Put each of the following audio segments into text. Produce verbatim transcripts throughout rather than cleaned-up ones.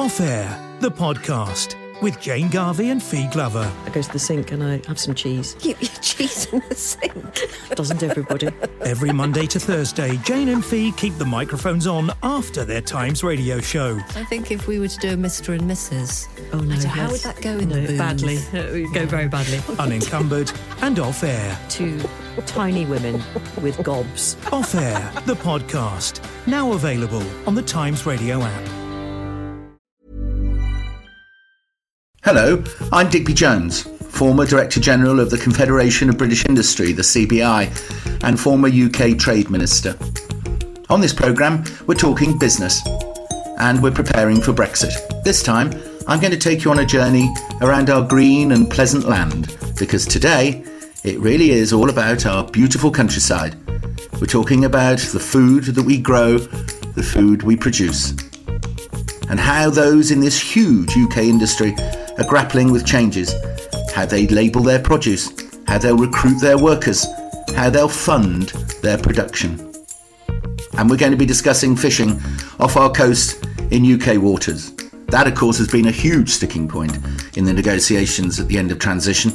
Off Air, the podcast with Jane Garvey and Fee Glover. I go to the sink and I have some cheese. You eat cheese in the sink? Doesn't everybody? Every Monday to Thursday, Jane and Fee keep the microphones on after their Times radio show. I think if we were to do a Mister and Missus Oh no, I don't- how yes. would that go in no, the booms? badly. It would go very badly. Unencumbered and Off Air. Two tiny women with gobs. Off Air, the podcast. Now available on the Times radio app. Hello, I'm Digby Jones, former Director General of the Confederation of British Industry, the C B I, and former U K Trade Minister. On this programme, we're talking business, and we're preparing for Brexit. This time, I'm going to take you on a journey around our green and pleasant land, because today, it really is all about our beautiful countryside. We're talking about the food that we grow, the food we produce, and how those in this huge U K industry are grappling with changes, how they label their produce, how they'll recruit their workers, how they'll fund their production. And we're going to be discussing fishing off our coast in U K waters. That, of course, has been a huge sticking point in the negotiations at the end of transition.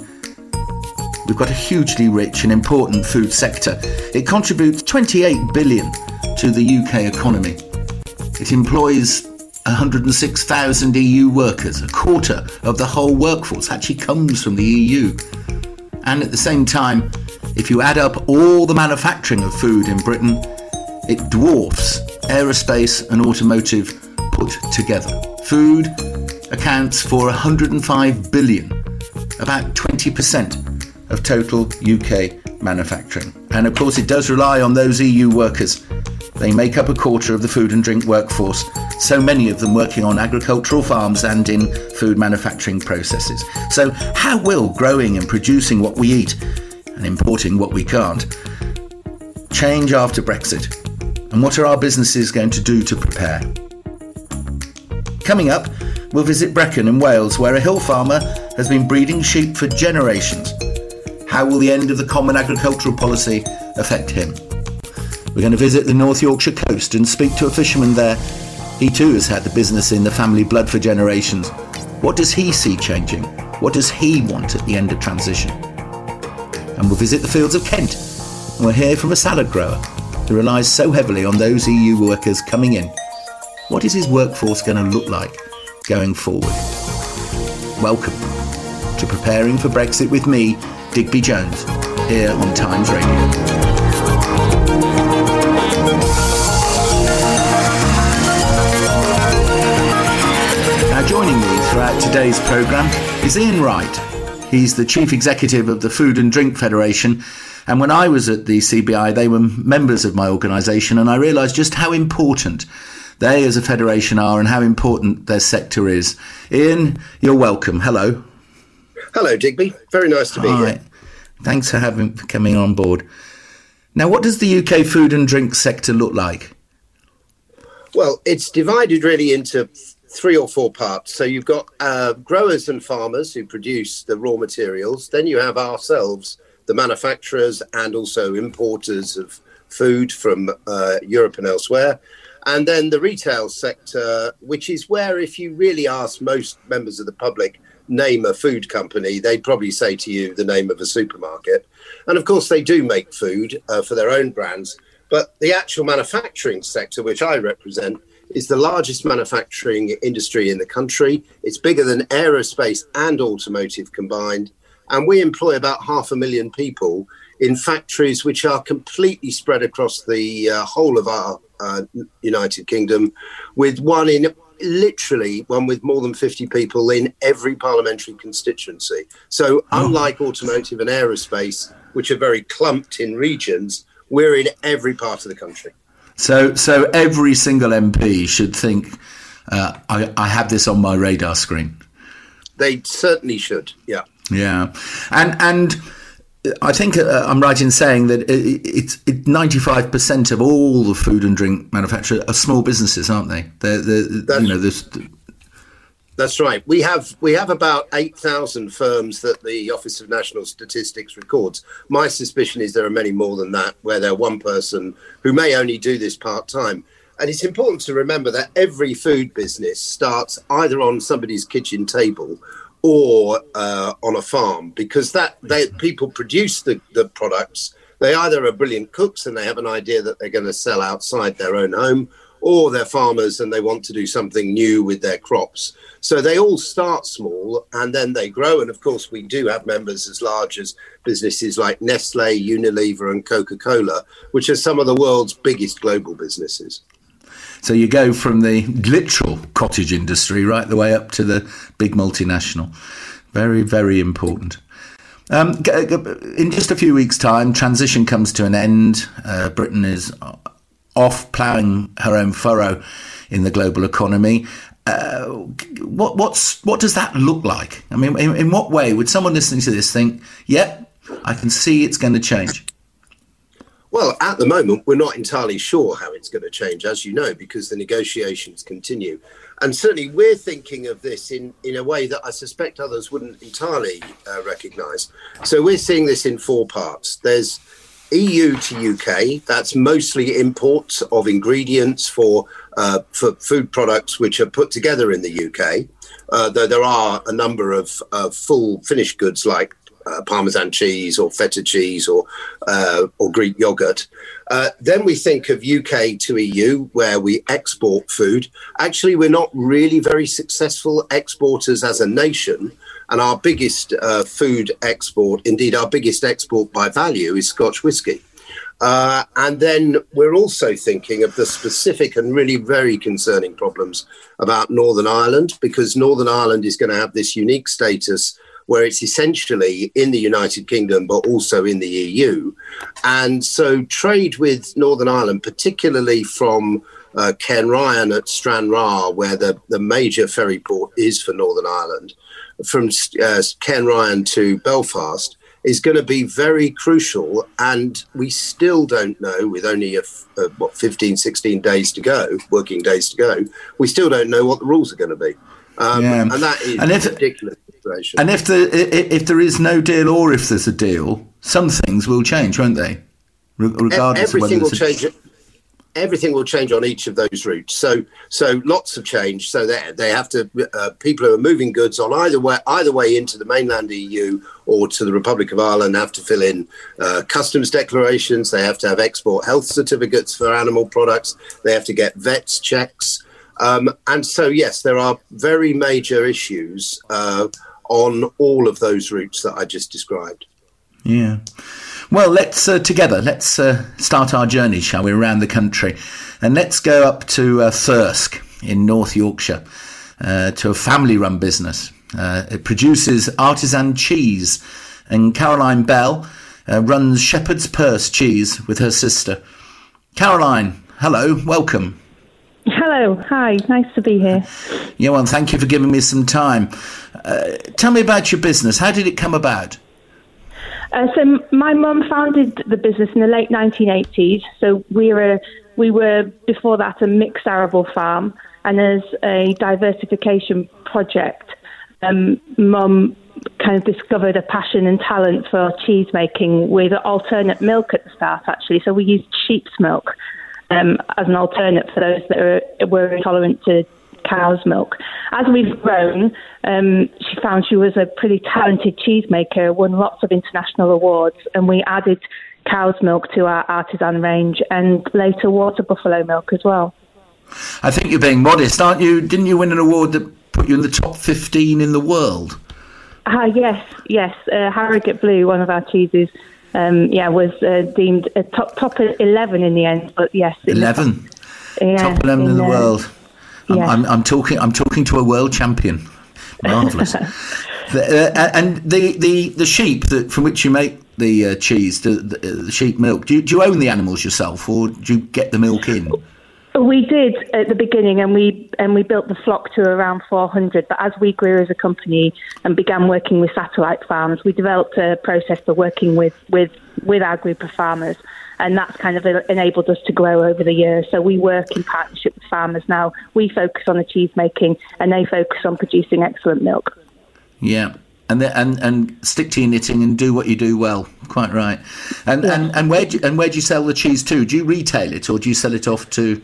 We've got a hugely rich and important food sector. It contributes twenty-eight billion dollars to the U K economy. It employs one hundred six thousand E U workers. A quarter of the whole workforce actually comes from the E U. And at the same time, if you add up all the manufacturing of food in Britain, it dwarfs aerospace and automotive put together. Food accounts for one hundred five billion dollars, about twenty percent of total U K manufacturing. And of course it does rely on those E U workers. They make up a quarter of the food and drink workforce, so many of them working on agricultural farms and in food manufacturing processes. So how will growing and producing what we eat and importing what we can't change after Brexit? And what are our businesses going to do to prepare? Coming up, we'll visit Brecon in Wales, where a hill farmer has been breeding sheep for generations. How will the end of the Common Agricultural Policy affect him? We're going to visit the North Yorkshire coast and speak to a fisherman there. He too has had the business in the family blood for generations. What does he see changing? What does he want at the end of transition? And we'll visit the fields of Kent, and we'll hear from a salad grower who relies so heavily on those E U workers coming in. What is his workforce going to look like going forward? Welcome to Preparing for Brexit with me, Digby Jones, here on Times Radio. Now, joining me throughout today's programme is Ian Wright. He's the Chief Executive of the Food and Drink Federation, and when I was at the C B I, they were members of my organisation, and I realised just how important they as a federation are and how important their sector is. Ian, you're welcome. Hello. Hello, Digby. Very nice to be Hi. here. Thanks for having for coming on board. Now, what does the U K food and drink sector look like? Well, it's divided really into three or four parts. So you've got uh, growers and farmers who produce the raw materials. Then you have ourselves, the manufacturers and also importers of food from uh, Europe and elsewhere. And then the retail sector, which is where if you really ask most members of the public, name a food company, they'd probably say to you the name of a supermarket. And of course, they do make food uh, for their own brands. But the actual manufacturing sector, which I represent, is the largest manufacturing industry in the country. It's bigger than aerospace and automotive combined. And we employ about half a million people in factories which are completely spread across the uh, whole of our uh, United Kingdom, with one in literally one with more than fifty people in every parliamentary constituency. So unlike automotive and aerospace, which are very clumped in regions, we're in every part of the country. So, so every single M P should think, uh, I, I have this on my radar screen. They certainly should, yeah. Yeah, and and I think uh, I'm right in saying that it, it's it, ninety-five percent of all the food and drink manufacturers are small businesses, aren't they? They're, they're, you know, this. That's right. We have we have about eight thousand firms that the Office of National Statistics records. My suspicion is there are many more than that, where they're one person who may only do this part-time. And it's important to remember that every food business starts either on somebody's kitchen table or uh, on a farm, because that they, people produce the, the products. They either are brilliant cooks and they have an idea that they're going to sell outside their own home, or they're farmers and they want to do something new with their crops. So they all start small and then they grow. And of course, we do have members as large as businesses like Nestle, Unilever and Coca-Cola, which are some of the world's biggest global businesses. So you go from the literal cottage industry right the way up to the big multinational. Very, very important. Um, in just a few weeks' time, transition comes to an end. Uh, Britain is off ploughing her own furrow in the global economy. Uh, what, what's, what does that look like? I mean, in, in what way would someone listening to this think, yeah, I can see it's going to change? Well, at the moment, we're not entirely sure how it's going to change, as you know, because the negotiations continue. And certainly we're thinking of this in, in a way that I suspect others wouldn't entirely uh, recognise. So we're seeing this in four parts. There's E U to U K. That's mostly imports of ingredients for, uh, for food products which are put together in the U K, uh, though there are a number of uh, full finished goods like Uh, Parmesan cheese or feta cheese or uh, or Greek yogurt. Uh, then we think of U K to E U, where we export food. Actually, we're not really very successful exporters as a nation. And our biggest uh, food export, indeed our biggest export by value, is Scotch whisky. Uh, and then we're also thinking of the specific and really very concerning problems about Northern Ireland, because Northern Ireland is going to have this unique status where it's essentially in the United Kingdom, but also in the E U. And so trade with Northern Ireland, particularly from uh, Kenryan at Stranraer, where the, the major ferry port is for Northern Ireland, from uh, Kenryan to Belfast, is going to be very crucial. And we still don't know, with only a, a, what, fifteen, sixteen days to go, working days to go, we still don't know what the rules are going to be. Um, yeah. And that is and if, ridiculous. And if the if there is no deal, or if there's a deal, some things will change, won't they? Regardless everything of will change. A... Everything will change on each of those routes. So, so lots of change. So they they have to uh, people who are moving goods on either way, either way into the mainland E U or to the Republic of Ireland have to fill in uh, customs declarations. They have to have export health certificates for animal products. They have to get vets checks. Um, and so, yes, there are very major issues uh, on all of those routes that I just described. Yeah. Well, let's uh, together, let's uh, start our journey, shall we, around the country. And let's go up to uh, Thirsk in North Yorkshire, uh, to a family-run business. Uh, it produces artisan cheese. And Caroline Bell uh, runs Shepherd's Purse Cheese with her sister. Caroline, hello, welcome. Hello, hi, nice to be here. Yeah, well, thank you for giving me some time. Uh, tell me about your business. How did it come about? Uh, so my mum founded the business in the late nineteen eighties. So we were, we were before that a mixed arable farm, and as a diversification project, um, Mum kind of discovered a passion and talent for cheese making with alternate milk at the start, actually. So we used sheep's milk um, as an alternate for those that are, were intolerant to cow's milk. As we've grown, um, she found she was a pretty talented cheesemaker, won lots of international awards, and we added cow's milk to our artisan range and later water buffalo milk as well. I think you're being modest, aren't you? Didn't you win an award that put you in the top fifteen in the world? Ah, uh, yes, yes. Uh, Harrogate Blue, one of our cheeses, um, yeah, was uh, deemed a top top eleven in the end. But yes, eleven, yeah, top eleven in, in the uh, world. I'm, yeah. I'm, I'm talking. I'm talking to a world champion. Marvelous. the, uh, and the, the, the sheep that from which you make the uh, cheese, the, the, the sheep milk. Do you, do you own the animals yourself, or do you get the milk in? We did at the beginning, and we and we built the flock to around four hundred. But as we grew as a company and began working with satellite farms, we developed a process for working with, with, with our group of farmers, and that's kind of enabled us to grow over the years. So we work in partnership with farmers now. We focus on the cheese making, and they focus on producing excellent milk. Yeah. And, the, and and stick to your knitting and do what you do well. Quite right. And yeah. and and where do you, and where do you sell the cheese to? Do you retail it, or do you sell it off to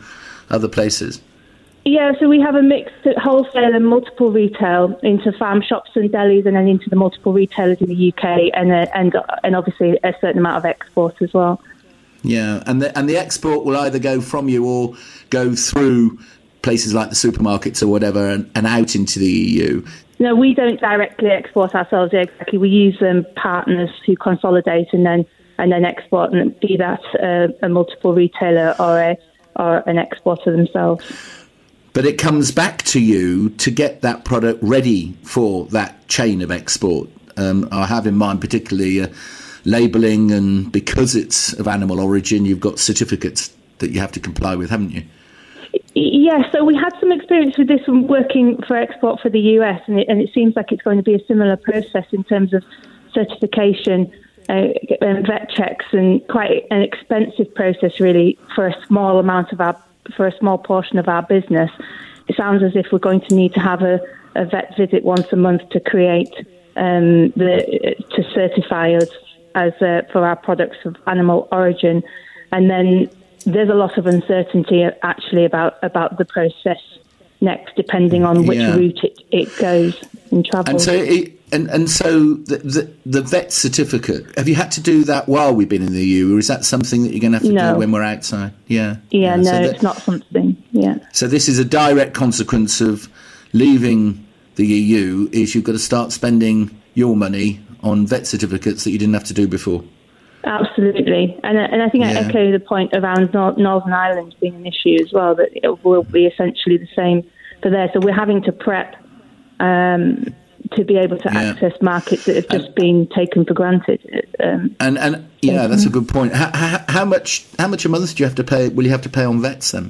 other places? Yeah, so we have a mix at wholesale and multiple retail into farm shops and delis, and then into the multiple retailers in the U K, and uh, and and obviously a certain amount of export as well. Yeah, and the and the export will either go from you or go through places like the supermarkets or whatever, and, and out into the E U. No, we don't directly export ourselves. Exactly, we use um, partners who consolidate and then and then export, and be that uh, a multiple retailer or a or an exporter themselves. But it comes back to you to get that product ready for that chain of export. Um, I have in mind particularly uh, labelling, and because it's of animal origin, you've got certificates that you have to comply with, haven't you? Yeah, so we had some experience with this one working for export for the U S, and it, and it seems like it's going to be a similar process in terms of certification uh, and vet checks, and quite an expensive process really for a small amount of our for a small portion of our business. It sounds as if we're going to need to have a, a vet visit once a month to create um, the to certify us as uh, for our products of animal origin, and then there's a lot of uncertainty actually about about the process next, depending on which yeah. route it, it goes and travels. And so, it, and and so the, the the vet certificate, have you had to do that while we've been in the E U, or is that something that you're going to have to no. do when we're outside? Yeah. Yeah, yeah. no, so that, it's not something. Yeah. So this is a direct consequence of leaving the E U. Is you've got to start spending your money on vet certificates that you didn't have to do before. Absolutely, and and I think yeah. I echo the point around Nor- Northern Ireland being an issue as well, that it will be essentially the same for there. So we're having to prep um, to be able to yeah. access markets that have just and, been taken for granted. Um, and and yeah, that's a good point. How, how, how much how much a month do you have to pay? Will you have to pay on vets then?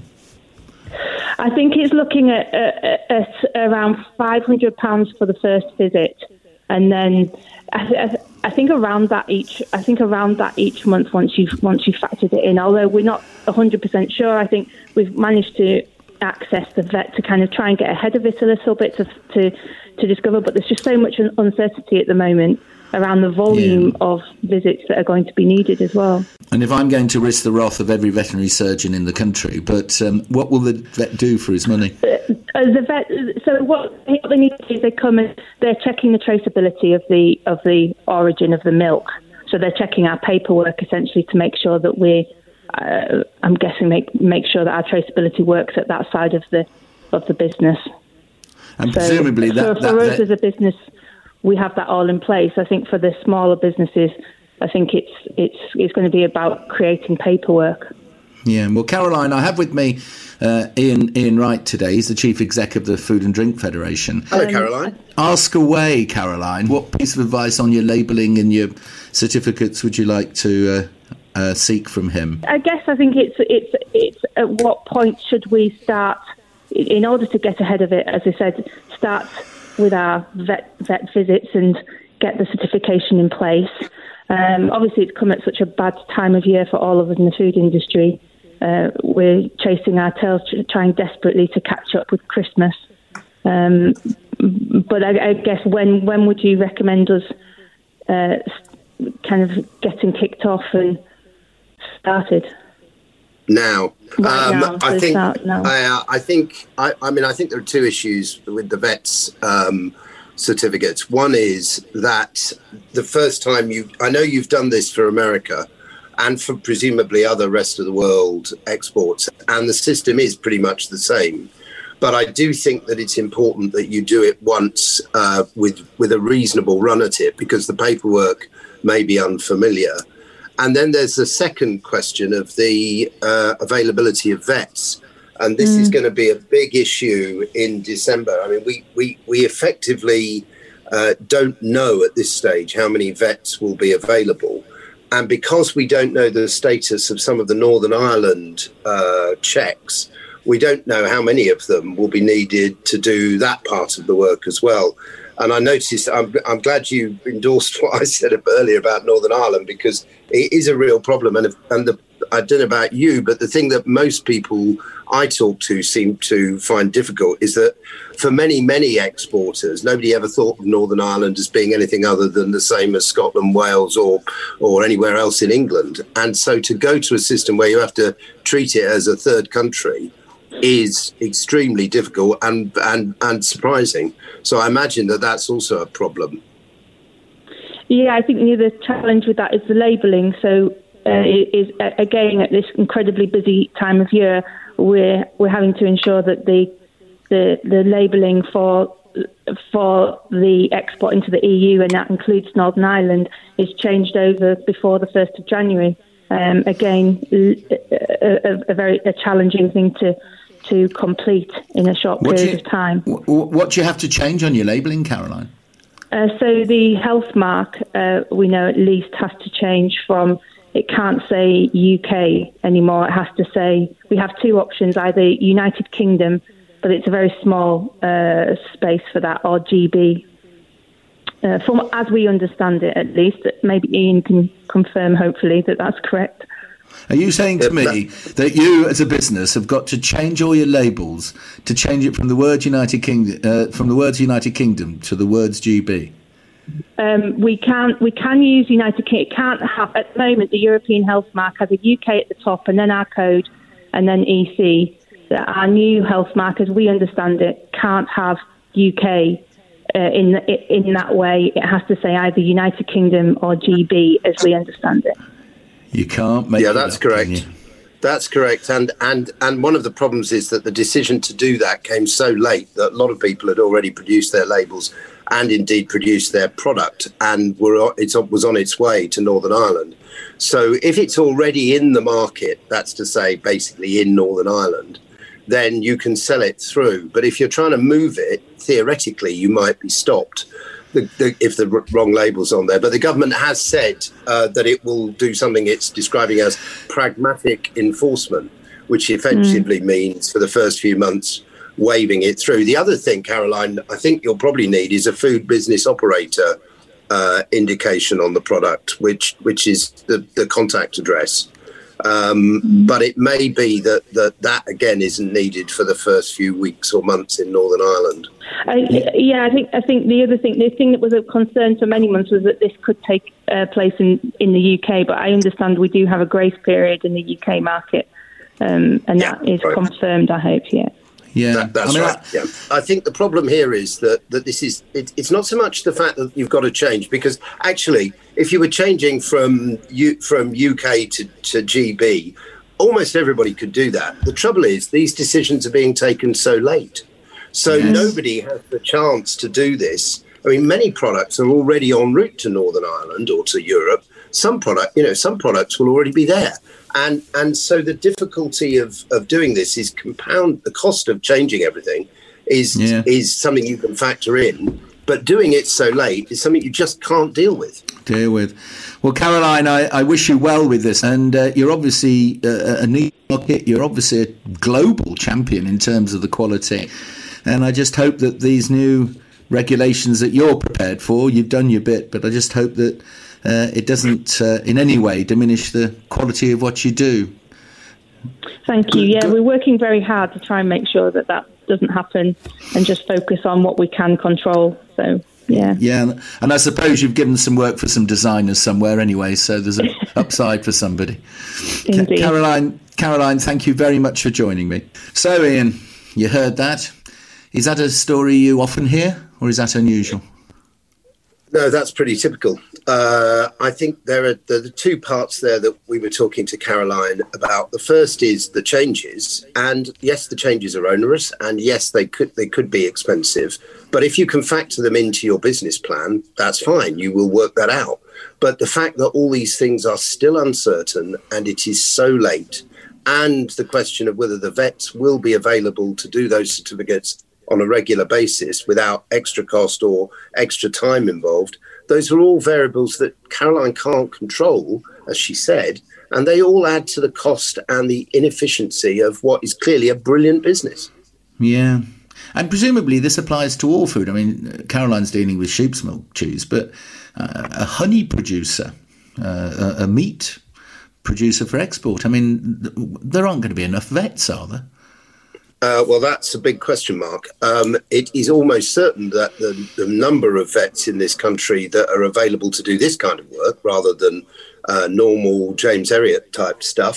I think it's looking at, at, at around five hundred pounds for the first visit, and then I, I think around that each. I think around that each month once you've once you factored it in. Although we're not one hundred percent sure. I think we've managed to access the vet to kind of try and get ahead of it a little bit to to, to discover. But there's just so much uncertainty at the moment around the volume yeah. of visits that are going to be needed as well. And if I'm going to risk the wrath of every veterinary surgeon in the country, but um, what will the vet do for his money? Uh, the vet. So what, what they need to do is they come and they're checking the traceability of the of the origin of the milk. So they're checking our paperwork essentially to make sure that we, uh, I'm guessing, make make sure that our traceability works at that side of the of the business. And so presumably that, for, that for us vet- as a business, we have that all in place. I think for the smaller businesses, I think it's it's it's going to be about creating paperwork. Yeah, well, Caroline, I have with me uh, Ian Ian Wright today. He's the Chief Exec of the Food and Drink Federation. Hello, Caroline. Ask away, Caroline. What piece of advice on your labelling and your certificates would you like to uh, uh, seek from him? I guess I think it's it's it's at what point should we start, in order to get ahead of it, as I said, start with our vet vet visits and get the certification in place. Um, obviously, it's come at such a bad time of year for all of us in the food industry. Uh, we're chasing our tails, trying desperately to catch up with Christmas. Um, but I, I guess when when would you recommend us uh, kind of getting kicked off and started? Now, right um, now I, think, start now. I, uh, I think I, I mean I think there are two issues with the vets um, certificates. One is that the first time you, I know you've done this for America and for presumably other rest of the world exports, and the system is pretty much the same. But I do think that it's important that you do it once uh, with with a reasonable run at it, because the paperwork may be unfamiliar. And then there's the second question of the uh, availability of vets. And this mm. is going to be a big issue in December. I mean, we, we, we effectively uh, don't know at this stage how many vets will be available. And because we don't know the status of some of the Northern Ireland uh, checks, we don't know how many of them will be needed to do that part of the work as well. And I noticed, I'm, I'm glad you endorsed what I said earlier about Northern Ireland, because it is a real problem. And, if, and the, I don't know about you, but the thing that most people I talk to seem to find difficult is that for many, many exporters, nobody ever thought of Northern Ireland as being anything other than the same as Scotland, Wales, or or anywhere else in England. And so to go to a system where you have to treat it as a third country is extremely difficult and, and, and surprising. So I imagine that that's also a problem. Yeah, I think the other challenge with that is the labelling. So uh, it is, uh, again, at this incredibly busy time of year, we're we're having to ensure that the the, the labelling for for the export into the E U, and that includes Northern Ireland, is changed over before the first of January. Um, again, a, a, a very a challenging thing to to complete in a short what period you, of time. What do you have to change on your labelling, Caroline? Uh, so the health mark, uh, we know at least, has to change from, it can't say U K anymore. It has to say, we have two options, either United Kingdom, but it's a very small uh, space for that, or G B. Uh, from as we understand it, at least, maybe Ian can confirm, hopefully, that that's correct. Are you saying to me that you, as a business, have got to change all your labels to change it from the word United Kingdom, uh, from the words United Kingdom to the words G B? Um, we can we can use United Kingdom. It can't have at the moment. The European Health Mark has a U K at the top, and then our code, and then E C. Our new health mark, as we understand it, can't have U K. Uh, in in that way. It has to say either United Kingdom or G B, as we understand it. You can't make yeah, it that's up, correct. That's correct. And, and and one of the problems is that the decision to do that came so late that a lot of people had already produced their labels and indeed produced their product, and were it was on its way to Northern Ireland. So if it's already in the market, that's to say basically in Northern Ireland, then you can sell it through. But if you're trying to move it, theoretically, you might be stopped the, the, if the wrong label's on there. But the government has said uh, that it will do something it's describing as pragmatic enforcement, which effectively mm. means for the first few months waving it through. The other thing, Caroline, I think you'll probably need is a food business operator uh, indication on the product, which which is the, the contact address. Um, but it may be that, that that again isn't needed for the first few weeks or months in Northern Ireland. I, yeah, I think I think the other thing, the thing that was a concern for many months was that this could take uh, place in, in the U K. But I understand we do have a grace period in the U K market, um, and yeah, that is right. confirmed. I hope, yeah. Yeah, that, that's I mean, right. I, yeah, I think the problem here is that, that this is it, it's not so much the fact that you've got to change, because actually, if you were changing from U, from U K to, to G B, almost everybody could do that. The trouble is these decisions are being taken so late, so yes. nobody has the chance to do this. I mean, many products are already en route to Northern Ireland or to Europe. Some product, you know, some products will already be there. And and so the difficulty of, of doing this is compound. The cost of changing everything is yeah. is something you can factor in, but doing it so late is something you just can't deal with. Deal with. Well, Caroline, I, I wish you well with this, and uh, you're obviously uh, a niche market. You're obviously a global champion in terms of the quality, and I just hope that these new regulations that you're prepared for, you've done your bit, but I just hope that. Uh, it doesn't uh, in any way diminish the quality of what you do. Thank you. Yeah, we're working very hard to try and make sure that that doesn't happen and just focus on what we can control. So, yeah. Yeah, and I suppose you've given some work for some designers somewhere anyway, so there's an upside for somebody. Indeed. Caroline, Caroline, thank you very much for joining me. So, Ian, you heard that. Is that a story you often hear, or is that unusual? No, that's pretty typical. Uh, I think there are the two parts there that we were talking to Caroline about. The first is the changes, and yes, the changes are onerous, and yes, they could they could be expensive. But if you can factor them into your business plan, that's fine. You will work that out. But the fact that all these things are still uncertain and it is so late, and the question of whether the vets will be available to do those certificates on a regular basis without extra cost or extra time involved, those are all variables that Caroline can't control, as she said, and they all add to the cost and the inefficiency of what is clearly a brilliant business. Yeah. And presumably this applies to all food. I mean, Caroline's dealing with sheep's milk cheese, but uh, a honey producer, uh, a, a meat producer for export, I mean, th- there aren't going to be enough vets, are there? Uh, well, that's a big question mark. Um, it is almost certain that the, the number of vets in this country that are available to do this kind of work, rather than uh, normal James Herriot type stuff,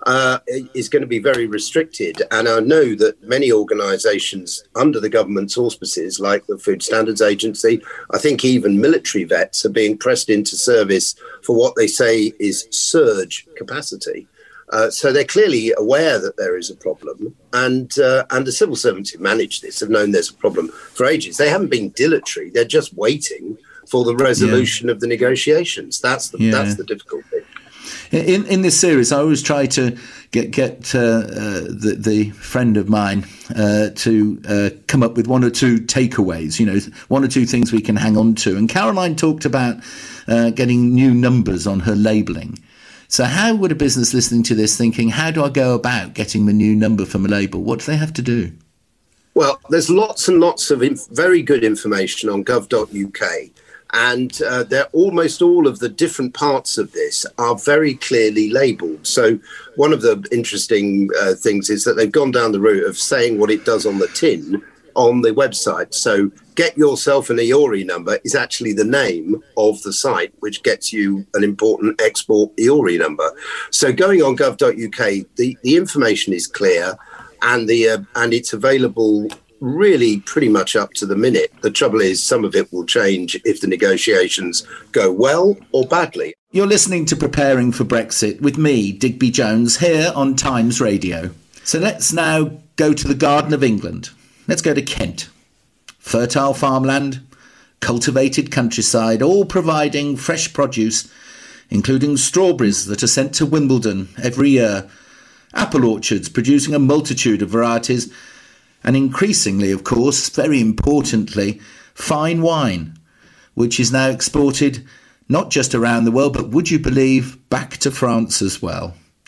uh, is going to be very restricted. And I know that many organisations under the government's auspices, like the Food Standards Agency, I think even military vets are being pressed into service for what they say is surge capacity. Uh, so they're clearly aware that there is a problem, and uh, and the civil servants who manage this have known there's a problem for ages. They haven't been dilatory; they're just waiting for the resolution yeah. of the negotiations. That's the yeah. that's the difficult thing. In in this series, I always try to get get uh, uh, the the friend of mine uh, to uh, come up with one or two takeaways. You know, one or two things we can hang on to. And Caroline talked about uh, getting new numbers on her labelling. So how would a business listening to this thinking, how do I go about getting the new number for my label? What do they have to do? Well, there's lots and lots of inf- very good information on gov dot U K. And uh, they're almost all of the different parts of this are very clearly labelled. So one of the interesting uh, things is that they've gone down the route of saying what it does on the tin on the website. So Get Yourself an I O R I number is actually the name of the site, which gets you an important export I O R I number. So going on gov dot U K, the, the information is clear, and the uh, and it's available really pretty much up to the minute. The trouble is some of it will change if the negotiations go well or badly. You're listening to Preparing for Brexit with me, Digby Jones, here on Times Radio. So let's now go to the Garden of England. Let's go to Kent. Fertile farmland, cultivated countryside, all providing fresh produce, including strawberries that are sent to Wimbledon every year, apple orchards producing a multitude of varieties, and increasingly, of course, very importantly, fine wine, which is now exported not just around the world, but would you believe, back to France as well.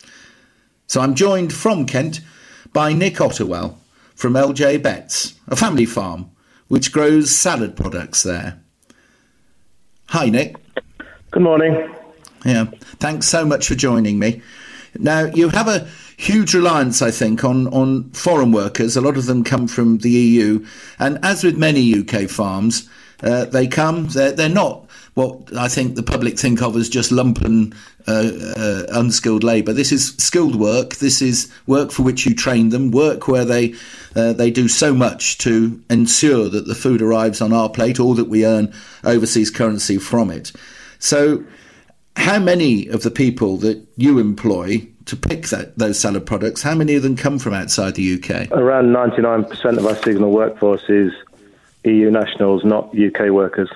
So I'm joined from Kent by Nick Ottewell from L J Betts, a family farm which grows salad products there. Hi, Nick. Good morning. Yeah, thanks so much for joining me. Now, you have a huge reliance, I think, on, on foreign workers. A lot of them come from the E U. And as with many U K farms, uh, they come, they're, they're not what I think the public think of as just lumpen, uh, uh, unskilled labour. This is skilled work. This is work for which you train them, work where they uh, they do so much to ensure that the food arrives on our plate or that we earn overseas currency from it. So how many of the people that you employ to pick that, those salad products, how many of them come from outside the U K? Around ninety-nine percent of our seasonal workforce is E U nationals, not U K workers.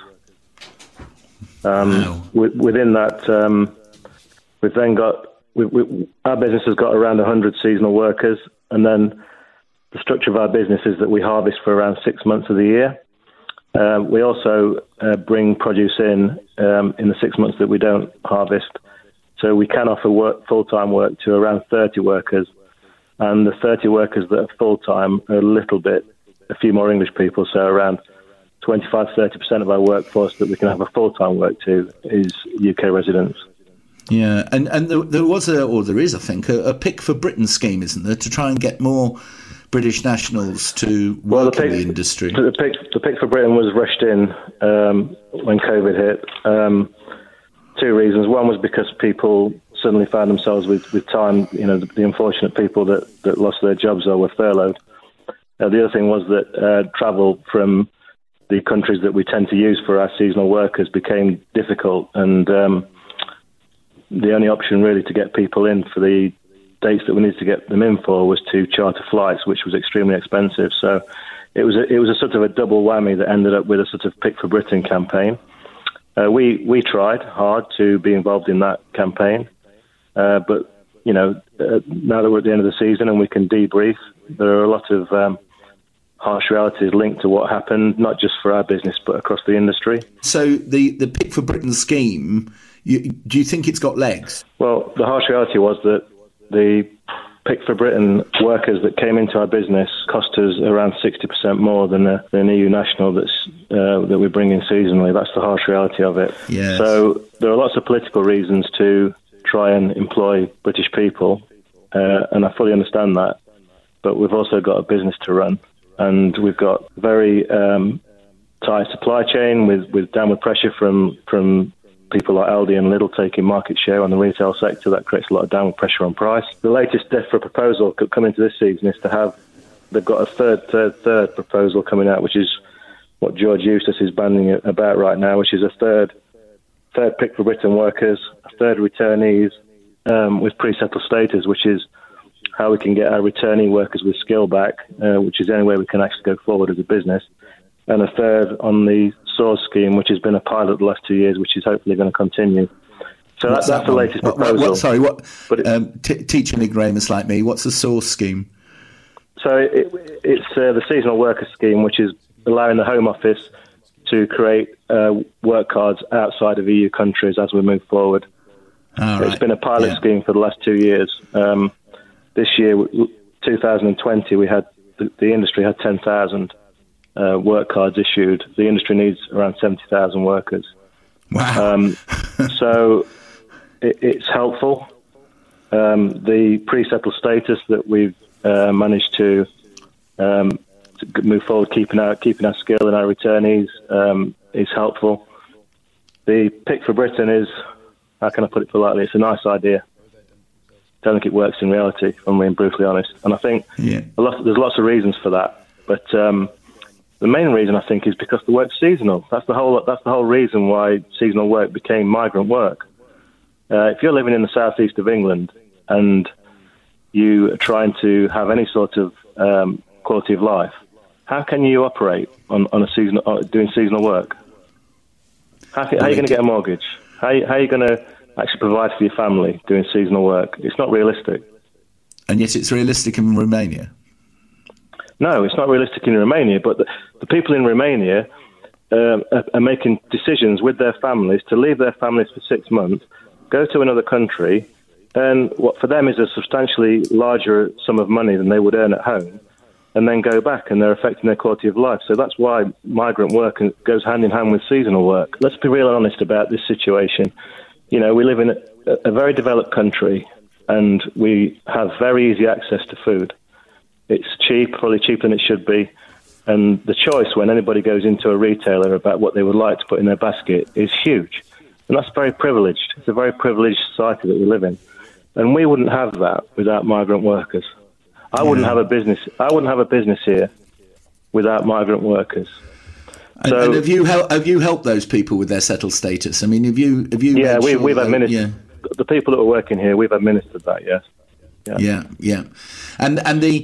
Um, wow. w- within that, um, we've then got, we, we, our business has got around one hundred seasonal workers, and then the structure of our business is that we harvest for around six months of the year. Uh, we also uh, bring produce in um, in the six months that we don't harvest. So we can offer work, full-time work to around thirty workers. And the thirty workers that are full-time are a little bit, a few more English people, so around twenty-five to thirty percent of our workforce that we can have a full-time work to is U K residents. Yeah, and, and there, there was, a, or there is, I think, a, a Pick for Britain scheme, isn't there, to try and get more British nationals to work well, the pick, in the industry? The Pick, the Pick for Britain was rushed in um, when COVID hit. Um, two reasons. One was because people suddenly found themselves with, with time, you know, the, the unfortunate people that, that lost their jobs or were furloughed. Uh, the other thing was that uh, travel from the countries that we tend to use for our seasonal workers became difficult, and um, the only option really to get people in for the dates that we needed to get them in for was to charter flights, which was extremely expensive. So it was a, it was a sort of a double whammy that ended up with a sort of Pick for Britain campaign. Uh, we we tried hard to be involved in that campaign, uh, but you know uh, now that we're at the end of the season and we can debrief, there are a lot of um, harsh realities linked to what happened, not just for our business but across the industry. So the the Pick for Britain scheme, you, do you think it's got legs? Well, the harsh reality was that the Pick for Britain workers that came into our business cost us around sixty percent more than a, an E U national that's, uh, that we bring in seasonally. That's the harsh reality of it. Yes. So there are lots of political reasons to try and employ British people, uh, and I fully understand that. But we've also got a business to run, and we've got very um, tight supply chain with, with downward pressure from from people like Aldi and Lidl taking market share on the retail sector. That creates a lot of downward pressure on price. The latest DEFRA proposal coming to this season is to have, they've got a third, third, third proposal coming out, which is what George Eustace is banding about right now, which is a third, third pick for Britain workers, a third returnees um, with pre-settled status, which is how we can get our returnee workers with skill back, uh, which is the only way we can actually go forward as a business. And a third on the S O A R scheme, which has been a pilot the last two years, which is hopefully going to continue. So that, that's that the latest what, proposal. What, what, sorry, what? But it, um, t- teaching ignoramus like me, what's the S O A R scheme? So it, it's uh, the seasonal worker scheme, which is allowing the Home Office to create uh, work cards outside of E U countries as we move forward. All it's right. been a pilot yeah. scheme for the last two years. Um, this year, two thousand twenty, we had the, the industry had ten thousand uh, work cards issued. The industry needs around seventy thousand workers. Wow. Um, so it, it's helpful. Um, the pre-settled status that we've uh, managed to, um, to move forward, keeping our keeping our skill and our returnees um, is helpful. The pick for Britain is, how can I put it politely? It's a nice idea. Don't think it works in reality, if I'm being brutally honest. And I think yeah. a lot, there's lots of reasons for that. But um, the main reason, I think, is because the work's seasonal. That's the whole. That's the whole reason why seasonal work became migrant work. Uh, if you're living in the southeast of England and you are trying to have any sort of um, quality of life, how can you operate on, on a seasonal uh, doing seasonal work? How, can, how are you going to get a mortgage? How, how are you going to actually provide for your family doing seasonal work? It's not realistic. And yet it's realistic in Romania. No, it's not realistic in Romania, but the, the people in Romania um, are, are making decisions with their families to leave their families for six months, go to another country, and what for them is a substantially larger sum of money than they would earn at home, and then go back, and they're affecting their quality of life. So that's why migrant work goes hand in hand with seasonal work. Let's be real honest about this situation. You know, we live in a, a very developed country, and we have very easy access to food. It's cheap, probably cheaper than it should be. And the choice when anybody goes into a retailer about what they would like to put in their basket is huge. And that's very privileged. It's a very privileged society that we live in. And we wouldn't have that without migrant workers. I wouldn't have a business. I wouldn't have a business here without migrant workers. And, so, and have you helped? Have you helped those people with their settled status? I mean, have you? Have you? Yeah, we, sure we've that, administered. Yeah. The people that are working here, we've administered that. Yes. Yeah, yeah, yeah. And and the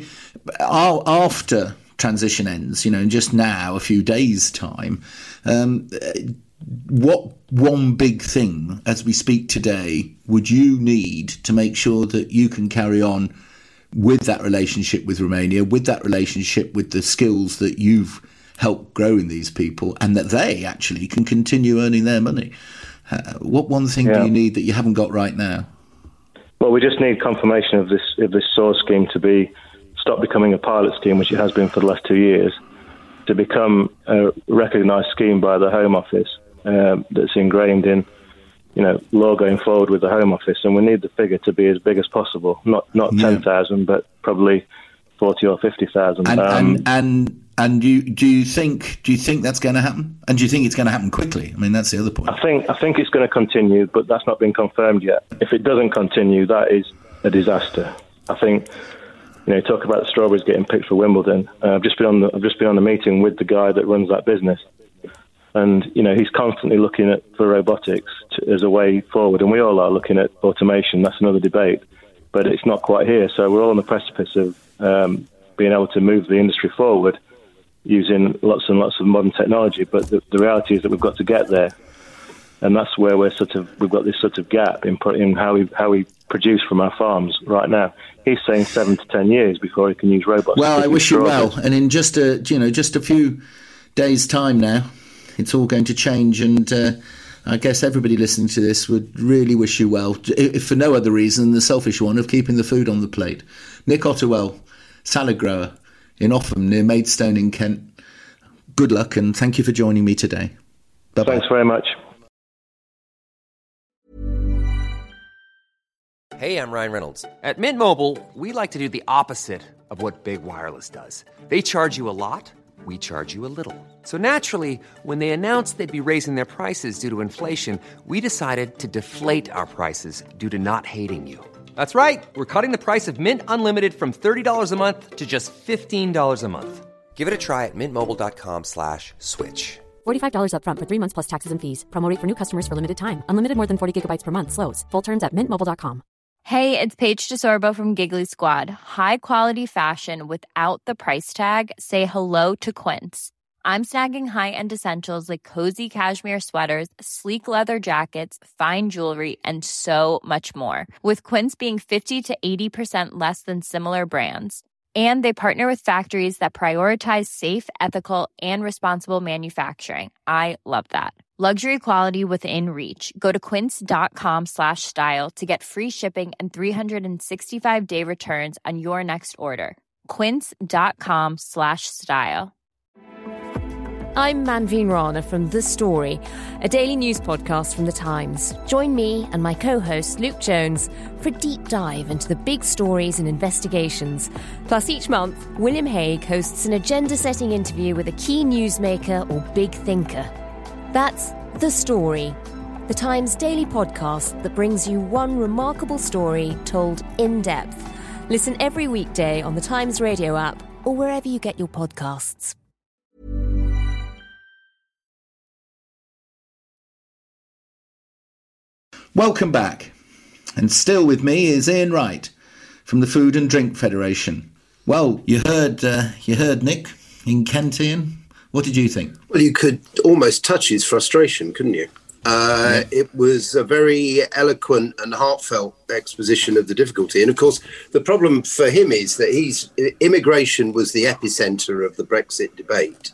after transition ends, you know, in just now, a few days' time. Um, what one big thing, as we speak today, would you need to make sure that you can carry on with that relationship with Romania, with that relationship with the skills that you've helped grow in these people, and that they actually can continue earning their money? Uh, what one thing yeah. do you need that you haven't got right now? Well, we just need confirmation of this of this S O A R scheme to be stop becoming a pilot scheme, which it has been for the last two years, to become a recognised scheme by the Home Office uh, that's ingrained in, you know, law going forward with the Home Office. And we need the figure to be as big as possible, not not yeah. ten thousand, but probably forty or fifty thousand. And um, and and and you do you think do you think that's going to happen? And do you think it's going to happen quickly? I mean, that's the other point. I think I think it's going to continue, but that's not been confirmed yet. If it doesn't continue, that is a disaster. I think, you know, talk about the strawberries getting picked for Wimbledon. Uh, I've just been on the I've just been on a meeting with the guy that runs that business, and you know, he's constantly looking at for robotics to, as a way forward, and we all are looking at automation. That's another debate, but it's not quite here. So we're all on the precipice of um, being able to move the industry forward using lots and lots of modern technology. But the, the reality is that we've got to get there, and that's where we're sort of we've got this sort of gap in in how we how we produce from our farms right now. He's saying seven to ten years before he can use robots. Well, I wish you well. And in just a you know just a few days' time now, it's all going to change. And uh, I guess everybody listening to this would really wish you well, if for no other reason than the selfish one of keeping the food on the plate. Nick Otterwell, salad grower in Offham near Maidstone in Kent. Good luck, and thank you for joining me today. Bye-bye. Thanks very much. Hey, I'm Ryan Reynolds. At Mint Mobile, we like to do the opposite of what Big Wireless does. They charge you a lot, we charge you a little. So naturally, when they announced they'd be raising their prices due to inflation, we decided to deflate our prices due to not hating you. That's right. We're cutting the price of Mint Unlimited from thirty dollars a month to just fifteen dollars a month. Give it a try at mintmobile.com slash switch. forty-five dollars up front for three months plus taxes and fees. Promo rate for new customers for limited time. Unlimited more than forty gigabytes per month. Slows full terms at mint mobile dot com. Hey, it's Paige DeSorbo from Giggly Squad. High quality fashion without the price tag. Say hello to Quince. I'm snagging high-end essentials like cozy cashmere sweaters, sleek leather jackets, fine jewelry, and so much more. With Quince being fifty to eighty percent less than similar brands. And they partner with factories that prioritize safe, ethical, and responsible manufacturing. I love that. Luxury quality within reach. Go to quince.com slash style to get free shipping and three sixty-five day returns on your next order. Quince.com slash style. I'm Manveen Rana from The Story, a daily news podcast from The Times. Join me and my co-host Luke Jones for a deep dive into the big stories and investigations. Plus, each month, William Hague hosts an agenda-setting interview with a key newsmaker or big thinker. That's The Story, The Times daily podcast that brings you one remarkable story told in depth. Listen every weekday on The Times radio app or wherever you get your podcasts. Welcome back. And still with me is Ian Wright from the Food and Drink Federation. Well, you heard uh, you heard Nick in Kent, Ian. What did you think? Well, you could almost touch his frustration, couldn't you? Uh, yeah. It was a very eloquent and heartfelt exposition of the difficulty. And of course, the problem for him is that he's immigration was the epicenter of the Brexit debate.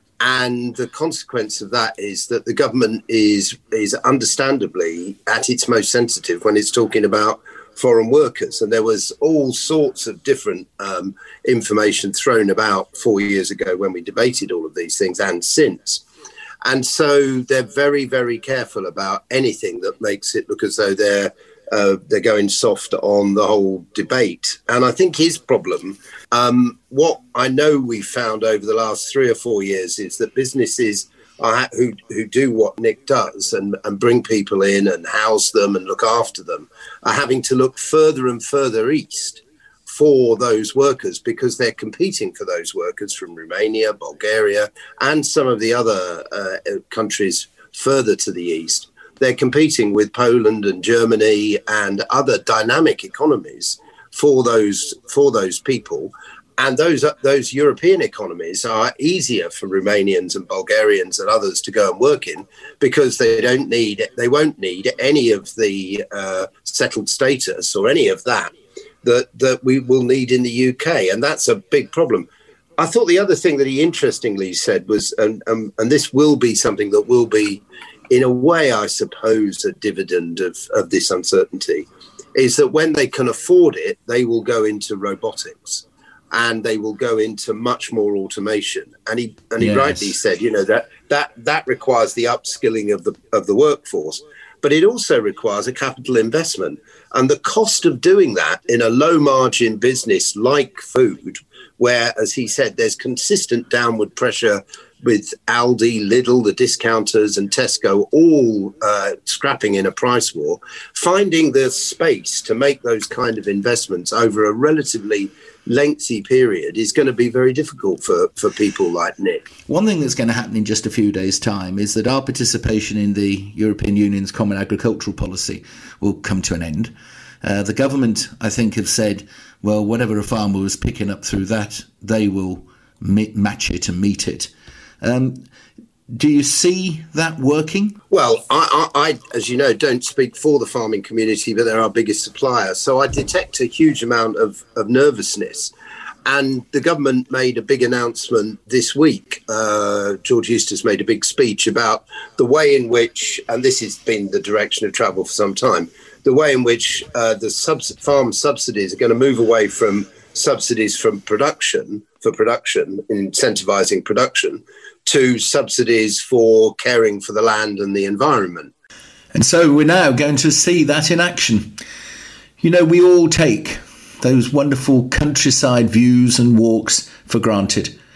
And the consequence of that is that the government is is understandably at its most sensitive when it's talking about foreign workers. And there was all sorts of different um, information thrown about four years ago when we debated all of these things and since. And so they're very, very careful about anything that makes it look as though they're Uh, they're going soft on the whole debate. And I think his problem, um, what I know we've found over the last three or four years is that businesses are, who, who do what Nick does and, and bring people in and house them and look after them are having to look further and further east for those workers because they're competing for those workers from Romania, Bulgaria, and some of the other uh, countries further to the east. They're competing with Poland and Germany and other dynamic economies for those for those people. And those those European economies are easier for Romanians and Bulgarians and others to go and work in because they don't need they won't need any of the uh, settled status or any of that that that we will need in the U K. And that's a big problem. I thought the other thing that he interestingly said was, and um, and this will be something that will be, in a way, I suppose, a dividend of, of this uncertainty, is that when they can afford it, they will go into robotics and they will go into much more automation. And he and he yes. rightly said, you know, that that that requires the upskilling of the of the workforce, but it also requires a capital investment. And the cost of doing that in a low margin business like food, where, as he said, there's consistent downward pressure with Aldi, Lidl, the discounters and Tesco all uh, scrapping in a price war, finding the space to make those kind of investments over a relatively lengthy period is going to be very difficult for, for people like Nick. One thing that's going to happen in just a few days' time is that our participation in the European Union's Common Agricultural Policy will come to an end. Uh, the government, I think, have said, well, whatever a farmer was picking up through that, they will m- match it and meet it. Um, do you see that working? Well, I, I, I, as you know, don't speak for the farming community, but they're our biggest supplier. So I detect a huge amount of, of nervousness. And the government made a big announcement this week. Uh, George Eustice made a big speech about the way in which, and this has been the direction of travel for some time, the way in which uh, the subs- farm subsidies are going to move away from subsidies from production, for production, incentivizing production, to subsidies for caring for the land and the environment. And so we're now going to see that in action. You know, we all take those wonderful countryside views and walks for granted.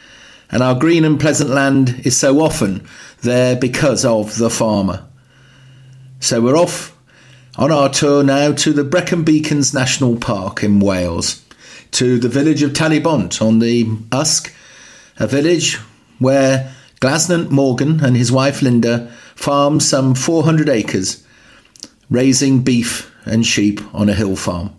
And our green and pleasant land is so often there because of the farmer. So we're off on our tour now to the Brecon Beacons National Park in Wales, to the village of Tallybont on the Usk, a village where Glasnant Morgan and his wife Linda farm some four hundred acres, raising beef and sheep on a hill farm.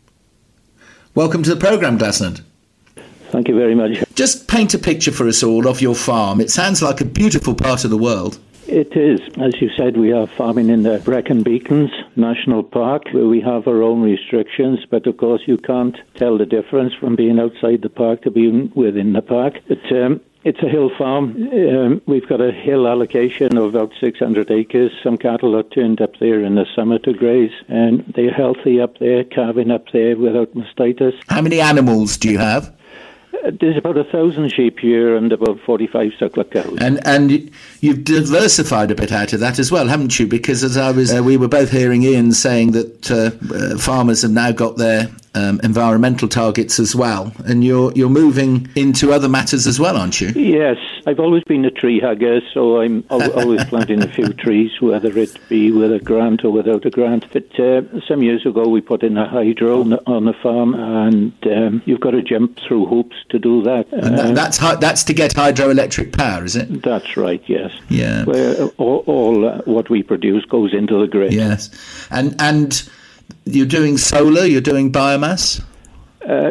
Welcome to the programme, Glasnant. Thank you very much. Just paint a picture for us all of your farm. It sounds like a beautiful part of the world. It is. As you said, we are farming in the Brecon Beacons National Park, where we have our own restrictions, but of course you can't tell the difference from being outside the park to being within the park. But, um, it's a hill farm. Um, we've got a hill allocation of about six hundred acres. Some cattle are turned up there in the summer to graze, and they're healthy up there, calving up there without mastitis. How many animals do you have? There's about a thousand sheep here and about forty-five suckler cows. And and you've diversified a bit out of that as well, haven't you? Because as I was, uh, we were both hearing Ian saying that uh, uh, farmers have now got their um, environmental targets as well, and you're you're moving into other matters as well, aren't you? Yes, I've always been a tree hugger, so I'm always planting a few trees, whether it be with a grant or without a grant. But uh, some years ago, we put in a hydro on the, on the farm, and um, you've got to jump through hoops to do that. And that, uh, that's that's to get hydroelectric power, is it? That's right, yes. Yeah. Where all, all uh, what we produce goes into the grid. Yes. And and you're doing solar, you're doing biomass? Uh,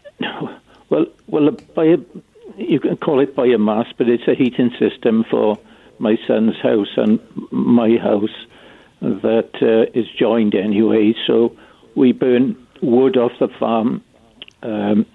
well, well, bio, you can call it biomass, but it's a heating system for my son's house and my house that uh, is joined anyway. So we burn wood off the farm, um,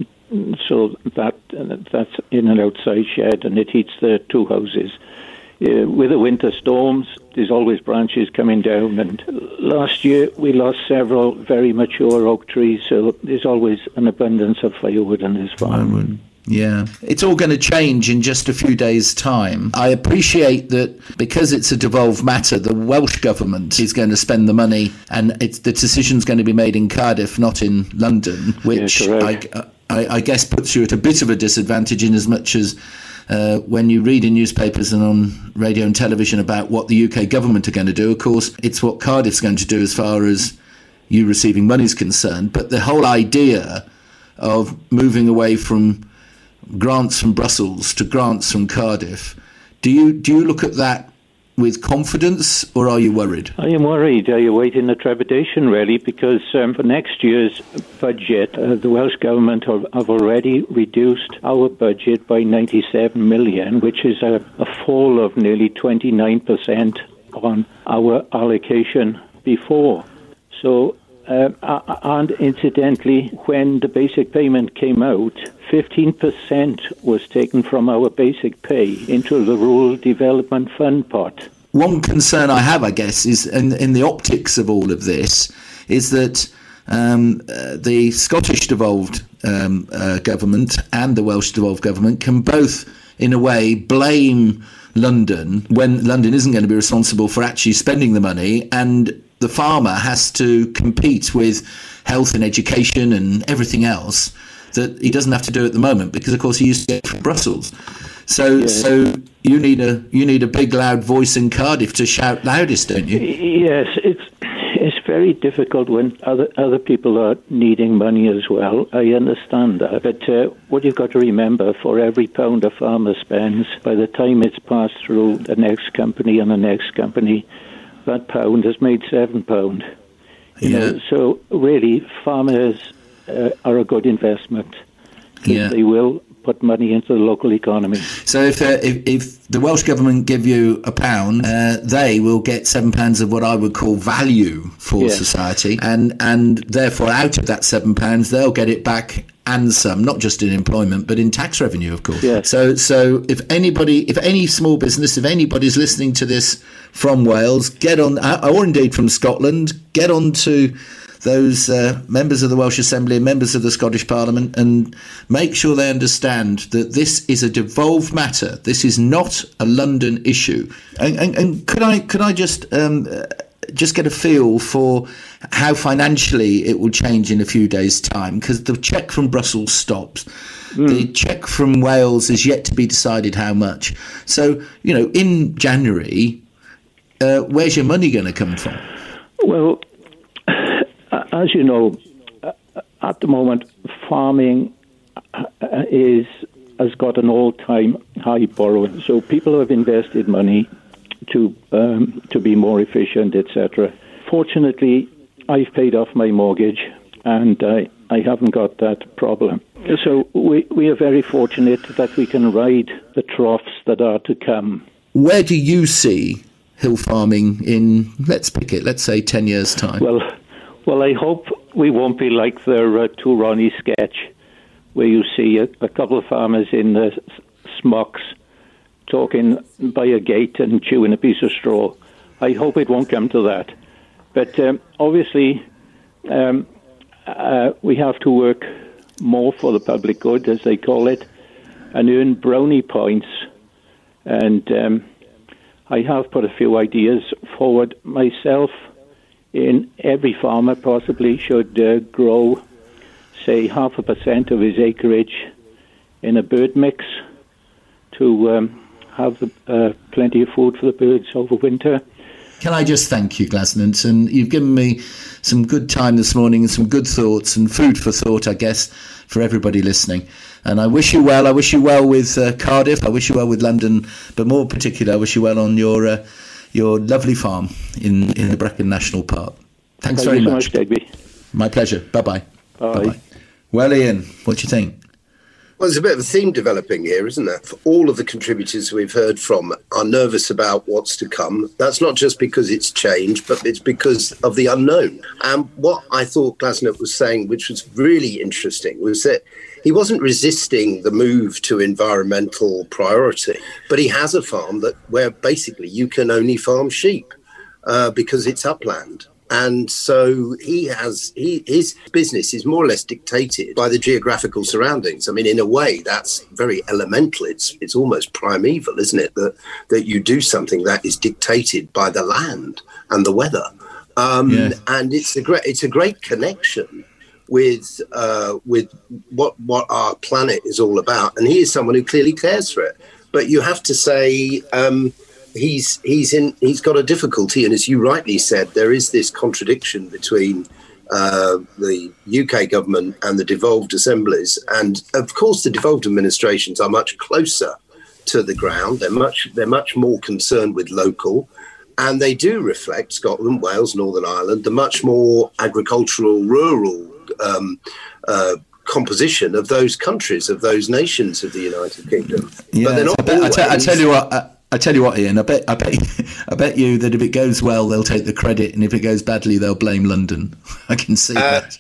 so that uh, that's in an outside shed, and it heats the two houses. Uh, with the winter storms, there's always branches coming down, and last year we lost several very mature oak trees, so there's always an abundance of firewood on this farm. Yeah, it's all going to change in just a few days' time. I appreciate that because it's a devolved matter, the Welsh Government is going to spend the money, and it's, the decision's going to be made in Cardiff, not in London, which yeah, I, I, I guess puts you at a bit of a disadvantage in as much as Uh, when you read in newspapers and on radio and television about what the U K government are going to do, of course, it's what Cardiff's going to do as far as you receiving money is concerned. But the whole idea of moving away from grants from Brussels to grants from Cardiff, do you do you look at that with confidence, or are you worried? I am worried. I await in the trepidation, really, because um, for next year's budget, uh, the Welsh Government have, have already reduced our budget by ninety-seven million, which is a, a fall of nearly twenty-nine percent on our allocation before. So, uh, and incidentally, when the basic payment came out, fifteen percent was taken from our basic pay into the Rural Development Fund pot. One concern I have, I guess, is in, in the optics of all of this, is that um, uh, the Scottish devolved um, uh, government and the Welsh devolved government can both, in a way, blame London when London isn't going to be responsible for actually spending the money, and the farmer has to compete with health and education and everything else that he doesn't have to do at the moment, because of course he used to get from Brussels. So, yeah. so you need a you need a big loud voice in Cardiff to shout loudest, don't you? Yes, it's it's very difficult when other other people are needing money as well. I understand that, but uh, what you've got to remember: for every pound a farmer spends, by the time it's passed through the next company and the next company, that pound has made seven pound. You yeah. know, so really, farmers uh, are a good investment. Yeah. They will put money into the local economy. So if uh, if, if the Welsh Government give you a pound, uh, they will get seven pounds of what I would call value for yes. society, and and therefore out of that seven pounds they'll get it back and some, not just in employment but in tax revenue, of course. Yes. So so if anybody, if any small business, if anybody's listening to this from Wales, get on, or indeed from Scotland, get on to those uh, members of the Welsh Assembly and members of the Scottish Parliament, and make sure they understand that this is a devolved matter. This is not a London issue. And, and, and could I could I just um, just get a feel for how financially it will change in a few days' time, because the cheque from Brussels stops. Mm. The cheque from Wales is yet to be decided how much. So, you know, in January, uh, where's your money going to come from? Well, as you know, at the moment, farming is has got an all-time high borrowing. So people have invested money to um, to be more efficient, et cetera. Fortunately, I've paid off my mortgage, and I, I haven't got that problem. So we, we are very fortunate that we can ride the troughs that are to come. Where do you see hill farming in, let's pick it, let's say ten years' time? Well, well, I hope we won't be like the uh, Two Ronnie sketch, where you see a, a couple of farmers in the smocks talking by a gate and chewing a piece of straw. I hope it won't come to that. But um, obviously, um, uh, we have to work more for the public good, as they call it, and earn brownie points. And um, I have put a few ideas forward myself. In every farmer possibly should uh, grow, say, half a percent of his acreage in a bird mix to um, have the, uh, plenty of food for the birds over winter. Can I just thank you, Glasnant? And you've given me some good time this morning and some good thoughts and food for thought, I guess, for everybody listening. And I wish you well. I wish you well with uh, Cardiff. I wish you well with London. But more particular, I wish you well on your uh, your lovely farm in, in the Brecon National Park. Thanks Thank very you so much. much, Digby. My pleasure. Bye-bye. Bye. Bye-bye. Well, Ian, what do you think? Well, there's a bit of a theme developing here, isn't there? For all of the contributors we've heard from are nervous about what's to come. That's not just because it's changed, but it's because of the unknown. And what I thought Glasnant was saying, which was really interesting, was that he wasn't resisting the move to environmental priority, but he has a farm that where basically you can only farm sheep uh, because it's upland. And so he has he, his business is more or less dictated by the geographical surroundings. I mean, in a way, that's very elemental. It's it's almost primeval, isn't it? That that you do something that is dictated by the land and the weather. Um, yeah. And it's a great it's a great connection with uh, with what what our planet is all about. And he is someone who clearly cares for it. But you have to say. Um, He's he's in he's got a difficulty, and as you rightly said, there is this contradiction between uh, the U K government and the devolved assemblies. And of course, the devolved administrations are much closer to the ground. They're much they're much more concerned with local, and they do reflect Scotland, Wales, Northern Ireland, the much more agricultural, rural um, uh, composition of those countries, of those nations of the United Kingdom. Yeah, but they're not. I, bet, always... I, t- I tell you what. I- I tell you what, Ian. I bet, I bet, I bet you that if it goes well, they'll take the credit, and if it goes badly, they'll blame London. I can see uh, that.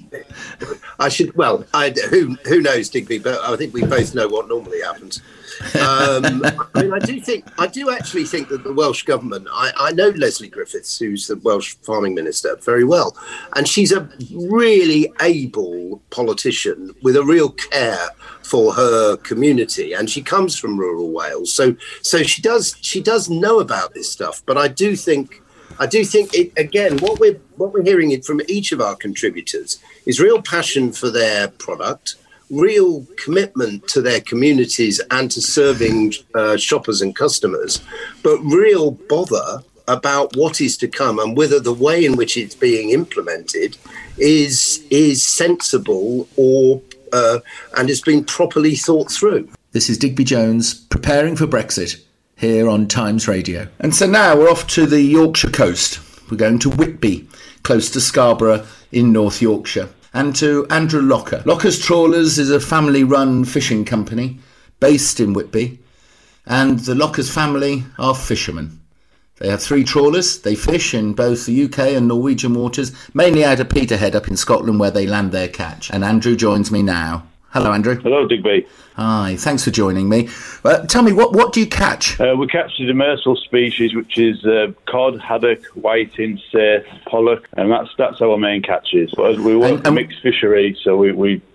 I should. Well, I, who who knows, Digby? But I think we both know what normally happens. Um, I mean, I do think, I do actually think that the Welsh government. I, I know Leslie Griffiths, who's the Welsh farming minister, very well, and she's a really able politician with a real care for her community, and she comes from rural Wales, so so she does she does know about this stuff. But I do think I do think it again. What we're what we're hearing it from each of our contributors is real passion for their product, real commitment to their communities and to serving uh, shoppers and customers, but real bother about what is to come and whether the way in which it's being implemented is is sensible or. Uh, and it's been properly thought through. This is Digby Jones preparing for Brexit here on Times Radio. And so now we're off to the Yorkshire coast. We're going to Whitby, close to Scarborough in North Yorkshire, and to Andrew Locker. Locker's Trawlers is a family-run fishing company based in Whitby, and the Locker's family are fishermen. They have three trawlers. They fish in both the U K and Norwegian waters, mainly out of Peterhead up in Scotland, where they land their catch. And Andrew joins me now. Hello, Andrew. Hello, Digby. Hi, thanks for joining me. Uh, tell me, what, what do you catch? Uh, we catch the demersal species, which is uh, cod, haddock, whiting, saithe, pollock, and that's that's our main catches. But we work and, and, a mixed fishery, so we, we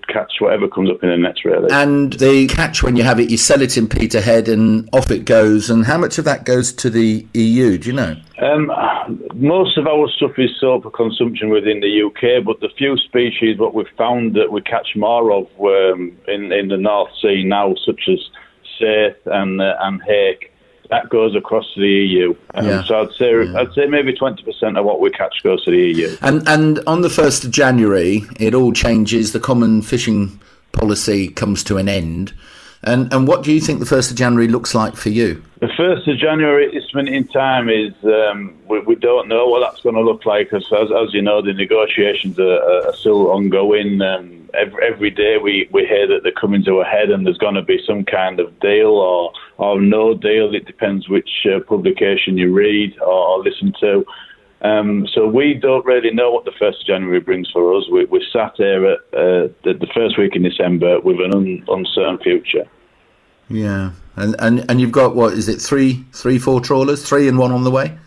catch whatever comes up in the nets, really. And the catch, when you have it, you sell it in Peterhead and off it goes. And how much of that goes to the E U, do you know? Um, most of our stuff is sold for consumption within the U K, but the few species what we've found that we catch more of um, in, in the North Sea now, such as saithe and, uh, and hake, that goes across to the E U. Um, Yeah. So I'd say Yeah. I'd say maybe twenty percent of what we catch goes to the E U. And and on the first of January, it all changes. The common fishing policy comes to an end. And and what do you think the first of January looks like for you? The first of January at this minute in time is, um, we, we don't know what that's going to look like. As, as, as you know, the negotiations are, are still ongoing. Um, every, every day we, we hear that they're coming to a head and there's going to be some kind of deal or, or no deal. It depends which uh, publication you read or, or listen to. Um, so we don't really know what the first of January brings for us. We, we're sat here at uh, the, the first week in December with an un, uncertain future. Yeah, and, and and you've got, what is it, three, three, four trawlers, three and one on the way?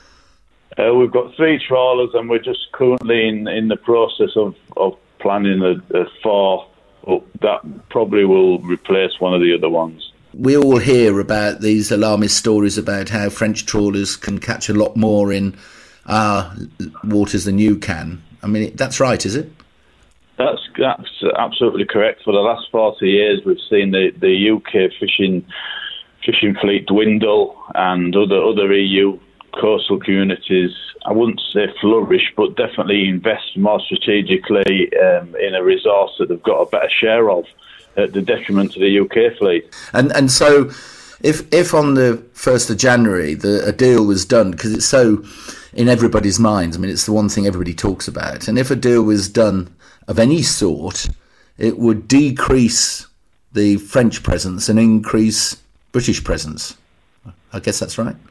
Uh, we've got three trawlers, and we're just currently in, in the process of, of planning a, a fourth. But that probably will replace one of the other ones. We all hear about these alarmist stories about how French trawlers can catch a lot more in our waters than you can. I mean, that's right, is it? That's that's absolutely correct. For the last forty years, we've seen the, the U K fishing fishing fleet dwindle, and other other E U coastal communities, I wouldn't say flourish, but definitely invest more strategically um, in a resource that they've got a better share of, at the detriment of the U K fleet. And and so, if if on the first of January the a deal was done, because it's so in everybody's minds. I mean, it's the one thing everybody talks about. And if a deal was done of any sort, it would decrease the French presence and increase British presence. I guess that's right.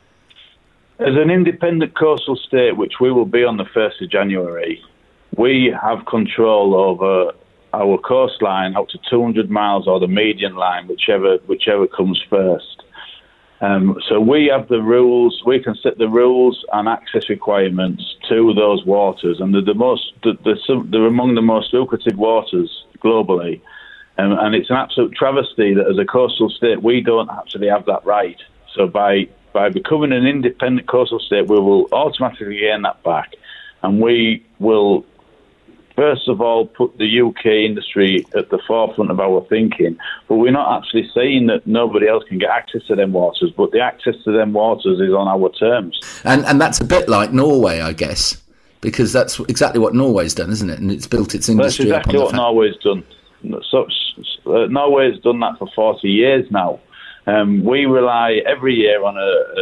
As an independent coastal state, which we will be on the first of January, we have control over our coastline out to two hundred miles, or the median line, whichever whichever comes first. Um, so we have the rules. We can set the rules and access requirements to those waters, and they're the most they're, some, they're among the most lucrative waters globally. Um, and it's an absolute travesty that as a coastal state we don't actually have that right. So by by becoming an independent coastal state, we will automatically gain that back, and we will, first of all, put the U K industry at the forefront of our thinking. But we're not actually saying that nobody else can get access to them waters, but the access to them waters is on our terms. And and that's a bit like Norway, I guess, because that's exactly what Norway's done, isn't it? And it's built its industry That's exactly up on what the fact. Norway's done. So, uh, Norway's done that for forty years now. Um, we rely every year on a,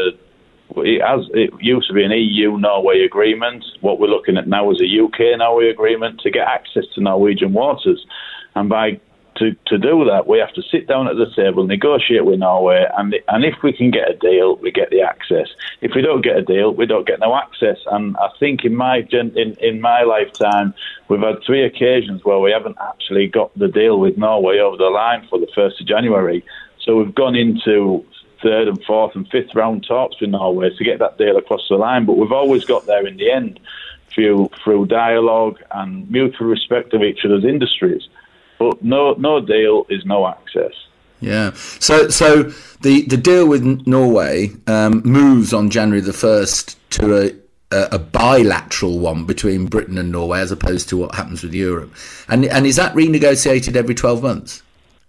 a It, has, it used to be an E U-Norway agreement. What we're looking at now is a U K-Norway agreement to get access to Norwegian waters. And by to, to do that, we have to sit down at the table, negotiate with Norway, and and if we can get a deal, we get the access. If we don't get a deal, we don't get no access. And I think in my in, in my lifetime, we've had three occasions where we haven't actually got the deal with Norway over the line for the first of January. So we've gone into third and fourth and fifth round talks with Norway to get that deal across the line, but we've always got there in the end through through dialogue and mutual respect of each other's industries. But no no deal is no access. Yeah. So so the, the deal with Norway um, moves on January the first to a, a a bilateral one between Britain and Norway, as opposed to what happens with Europe. And and is that renegotiated every twelve months?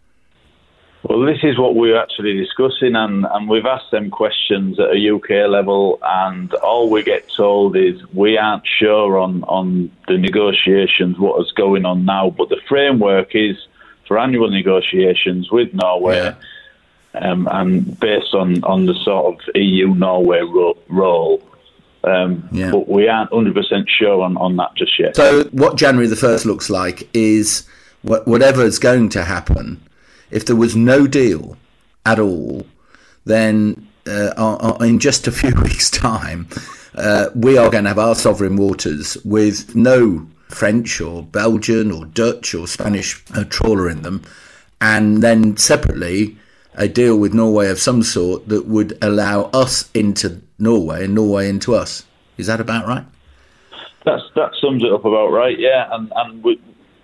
Well, this is what we're actually discussing, and, and we've asked them questions at a U K level, and all we get told is we aren't sure on, on the negotiations, what is going on now, but the framework is for annual negotiations with Norway, yeah. um, and based on, on the sort of E U-Norway ro- role. Um, yeah. But we aren't one hundred percent sure on, on that just yet. So what January the first looks like is wh- whatever is going to happen. If there was no deal at all, then uh, in just a few weeks' time, uh, we are going to have our sovereign waters with no French or Belgian or Dutch or Spanish uh, trawler in them, and then separately a deal with Norway of some sort that would allow us into Norway and Norway into us. Is that about right? That's that sums it up about right, yeah. And and we,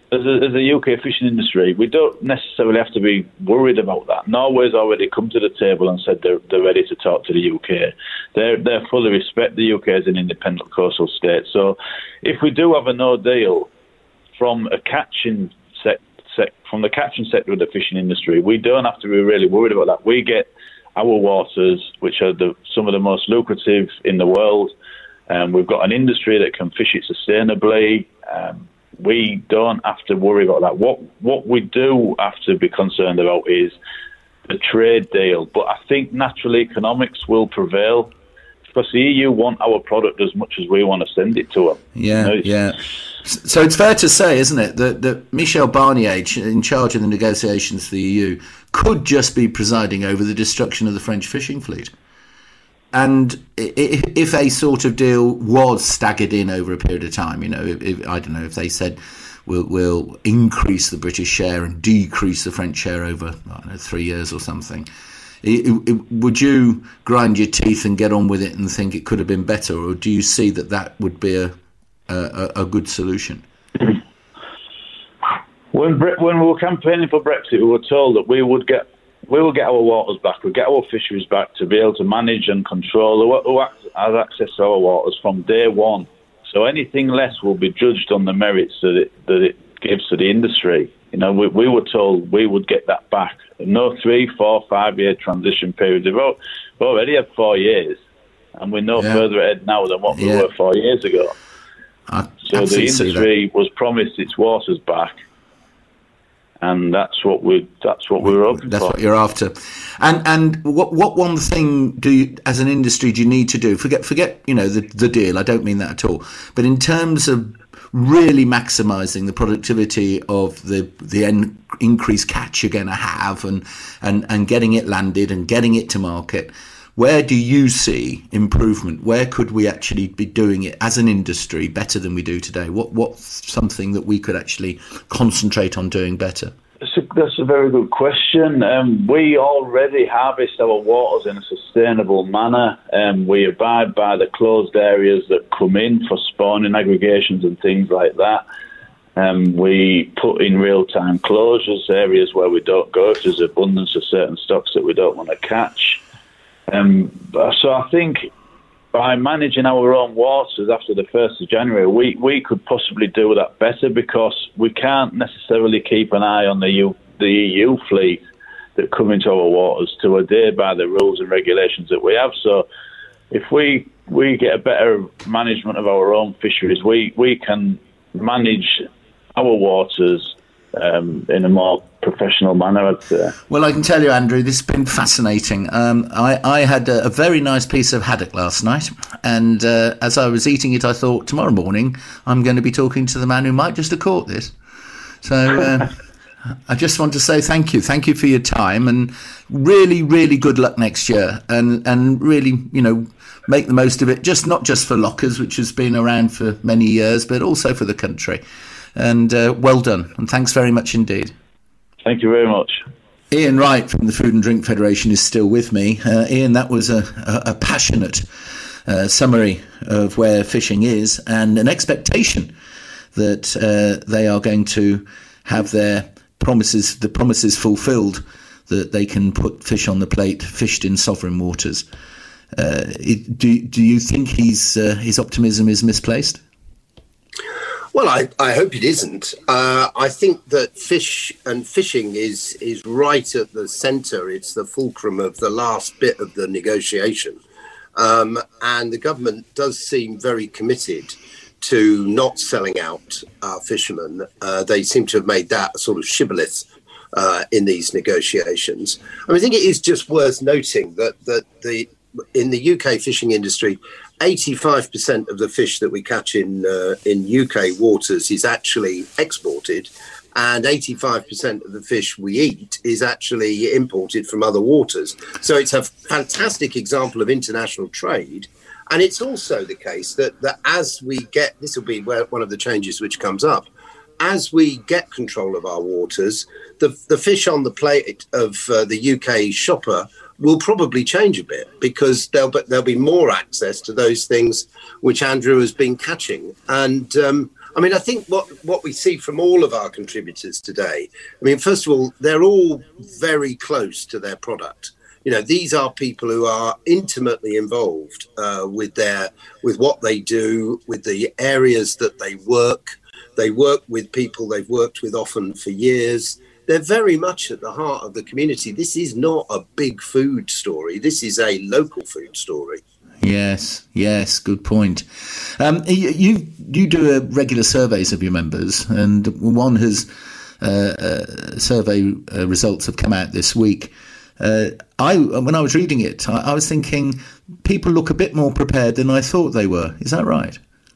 as a, as a U K fishing industry, we don't necessarily have to be worried about that. Norway's already come to the table and said they're, they're ready to talk to the U K. They they fully respect the U K as an independent coastal state. So if we do have a no deal from a catching sec, sec, from the catching sector of the fishing industry, we don't have to be really worried about that. We get our waters, which are the, some of the most lucrative in the world. Um, we've got an industry that can fish it sustainably. Um, we don't have to worry about that. What what we do have to be concerned about is the trade deal. But I think naturally economics will prevail because the E U want our product as much as we want to send it to them. Yeah, you know, yeah. So it's fair to say, isn't it, that, that Michel Barnier, in charge of the negotiations for the E U, could just be presiding over the destruction of the French fishing fleet. And if a sort of deal was staggered in over a period of time, you know, if, if, I don't know, if they said we'll, we'll increase the British share and decrease the French share over, I don't know, three years or something, it, it, would you grind your teeth and get on with it and think it could have been better, or do you see that that would be a a, a good solution? When when we were campaigning for Brexit, we were told that we would get. We will get our waters back, we'll get our fisheries back to be able to manage and control who has access to our waters from day one. So anything less will be judged on the merits that it, that it gives to the industry. You know, we, we were told we would get that back. No three, four, five-year transition period. We've already had four years, and we're no yeah. further ahead now than what we yeah. were four years ago. I so the industry was promised its waters back. And that's what we that's what we were hoping That's for. what you're after. And and what what one thing do you, as an industry, do you need to do? Forget forget you know the the deal. I don't mean that at all. But in terms of really maximising the productivity of the the en- increased catch you're going to have, and and and getting it landed and getting it to market, where do you see improvement? Where could we actually be doing it as an industry better than we do today? What what's something that we could actually concentrate on doing better? That's a, that's a very good question. Um, we already harvest our waters in a sustainable manner. Um, we abide by the closed areas that come in for spawning aggregations and things like that. Um, we put in real-time closures, areas where we don't go if there's abundance of certain stocks that we don't want to catch. Um, so I think by managing our own waters after the first of January, we, we could possibly do that better, because we can't necessarily keep an eye on the, U, the E U fleet that come into our waters to adhere by the rules and regulations that we have. So if we we get a better management of our own fisheries, we, we can manage our waters Um, in a more professional manner, I'd say. Well, I can tell you, Andrew, this has been fascinating. Um, I, I had a, a very nice piece of haddock last night, and uh, as I was eating it, I thought, tomorrow morning, I'm going to be talking to the man who might just have caught this. So uh, I just want to say thank you. Thank you for your time, and really, really good luck next year, and, and really, you know, make the most of it, just not just for Lockers, which has been around for many years, but also for the country. And uh, well done, and thanks very much indeed. Thank you very much. Ian Wright from the Food and Drink Federation is still with me. Uh, Ian, that was a, a, a passionate uh, summary of where fishing is, and an expectation that uh, they are going to have their promises, the promises fulfilled, that they can put fish on the plate, fished in sovereign waters. Uh, it, do, do you think he's, uh, his optimism is misplaced? Well, I, I hope it isn't. Uh, I think that fish and fishing is is right at the centre. It's the fulcrum of the last bit of the negotiation. Um, and the government does seem very committed to not selling out our fishermen. Uh, they seem to have made that a sort of shibboleth uh, in these negotiations. I, mean, I think it is just worth noting that, that the in the U K fishing industry, eighty-five percent of the fish that we catch in uh, in U K waters is actually exported, and eighty-five percent of the fish we eat is actually imported from other waters. So it's a fantastic example of international trade. And it's also the case that, that as we get, this will be where one of the changes which comes up, as we get control of our waters, the, the fish on the plate of uh, the U K shopper will probably change a bit, because there'll be, there'll be more access to those things which Andrew has been catching. And um, I mean, I think what, what we see from all of our contributors today, I mean, first of all, they're all very close to their product. You know, these are people who are intimately involved uh, with their with what they do, with the areas that they work. They work with people they've worked with often for years. They're very much at the heart of the community. This is not a big food story. This is a local food story. Yes, yes, good point. Um, you, you you do uh, regular surveys of your members, and one has uh, uh, survey uh, results have come out this week. Uh, I when I was reading it, I, I was thinking people look a bit more prepared than I thought they were. Is that right?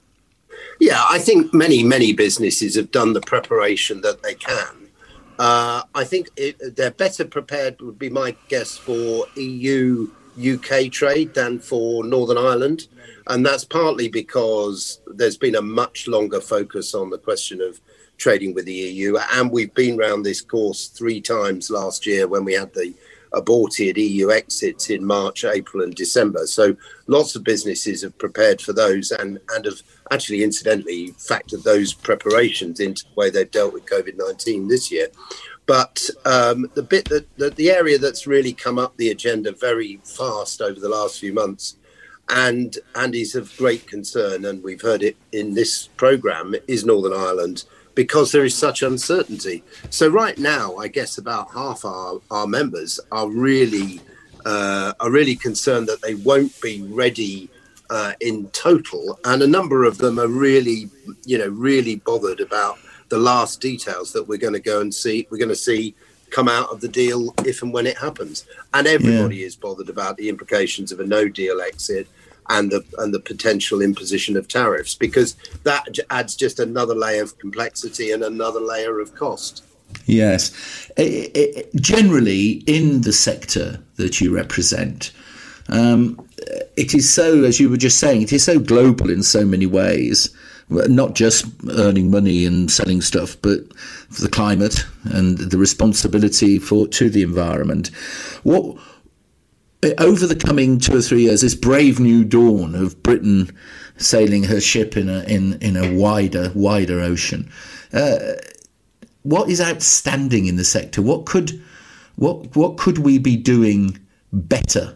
Yeah, I think many many businesses have done the preparation that they can. Uh, I think it, they're better prepared, would be my guess, for E U. U K trade than for Northern Ireland, and that's partly because there's been a much longer focus on the question of trading with the E U, and we've been round this course three times last year when we had the aborted E U exits in March, April and December. So lots of businesses have prepared for those and, and have actually incidentally factored those preparations into the way they've dealt with COVID nineteen this year. But um, the bit that, that the area that's really come up the agenda very fast over the last few months and and is of great concern, and we've heard it in this programme, is Northern Ireland, because there is such uncertainty. So right now, I guess about half our, our members are really uh, are really concerned that they won't be ready uh, in total, and a number of them are really, you know, really bothered about the last details that we're going to go and see, we're going to see come out of the deal if and when it happens. And everybody yeah. is bothered about the implications of a no deal exit and the and the potential imposition of tariffs, because that adds just another layer of complexity and another layer of cost. Yes. It, it, generally, in the sector that you represent, um, it is so, as you were just saying, it is so global in so many ways. Not just earning money and selling stuff, but for the climate and the responsibility for to the environment. What over the coming two or three years, this brave new dawn of Britain sailing her ship in a in, in a wider wider ocean. Uh, what is outstanding in the sector? What could what what could we be doing better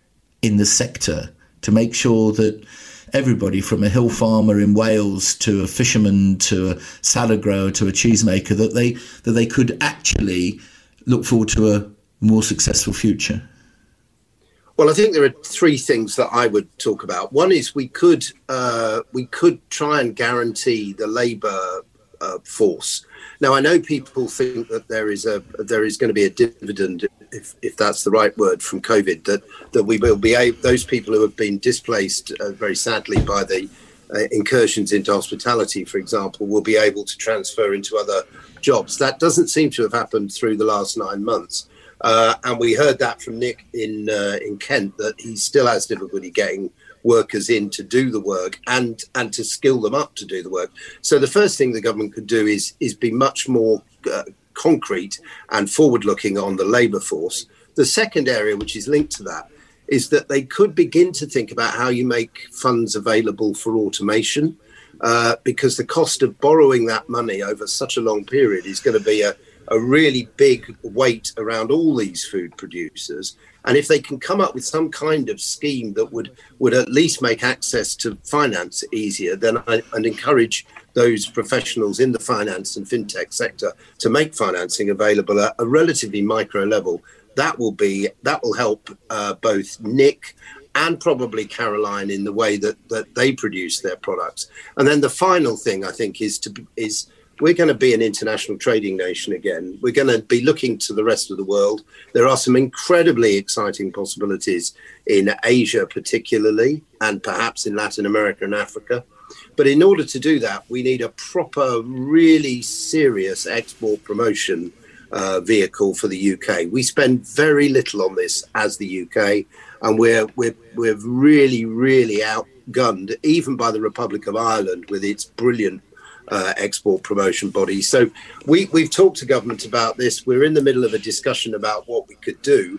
in the sector to make sure that everybody from a hill farmer in Wales to a fisherman to a salad grower to a cheesemaker, that they that they could actually look forward to a more successful future? Well, I think there are three things that I would talk about. One is we could uh, we could try and guarantee the labour uh, force. Now, I know people think that there is a there is going to be a dividend, if if that's the right word, from COVID, that that we will be able, those people who have been displaced uh, very sadly by the uh, incursions into hospitality, for example, will be able to transfer into other jobs. That doesn't seem to have happened through the last nine months. Uh, and we heard that from Nick in uh, in Kent, that he still has difficulty getting workers in to do the work and and to skill them up to do the work. So the first thing the government could do is is be much more uh, concrete and forward-looking on the labour force. The second area, which is linked to that, is that they could begin to think about how you make funds available for automation, uh, because the cost of borrowing that money over such a long period is going to be a a really big weight around all these food producers. And if they can come up with some kind of scheme that would, would at least make access to finance easier, then I, and encourage those professionals in the finance and fintech sector to make financing available at a relatively micro level, that will be that will help uh, both Nick and probably Caroline in the way that, that they produce their products. And then the final thing, I think, is to is we're going to be an international trading nation again. We're going to be looking to the rest of the world. There are some incredibly exciting possibilities in Asia, particularly, and perhaps in Latin America and Africa. But in order to do that, we need a proper, really serious export promotion uh, vehicle for the U K. We spend very little on this as the U K, and we're we're we're really, really outgunned, even by the Republic of Ireland with its brilliant Uh, export promotion body. So we, we've talked to government about this. We're in the middle of a discussion about what we could do.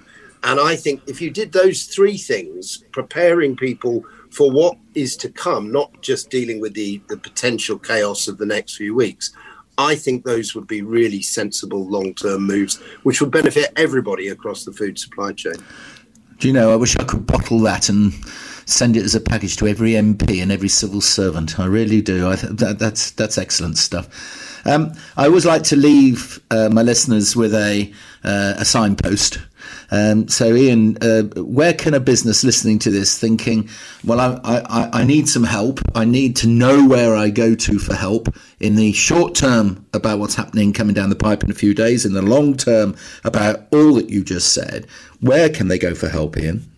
And I think if you did those three things, preparing people for what is to come, not just dealing with the, the potential chaos of the next few weeks, I think those would be really sensible long-term moves, which would benefit everybody across the food supply chain. Do you know, I wish I could bottle that and send it as a package to every M P and every civil servant. I really do. I th- that, that's that's excellent stuff. Um, I always like to leave uh, my listeners with a uh, a signpost. Um, so, Ian, uh, where can a business listening to this thinking, well, I, I, I need some help. I need to know where I go to for help in the short term about what's happening coming down the pipe in a few days, in the long term about all that you just said. Where can they go for help, Ian?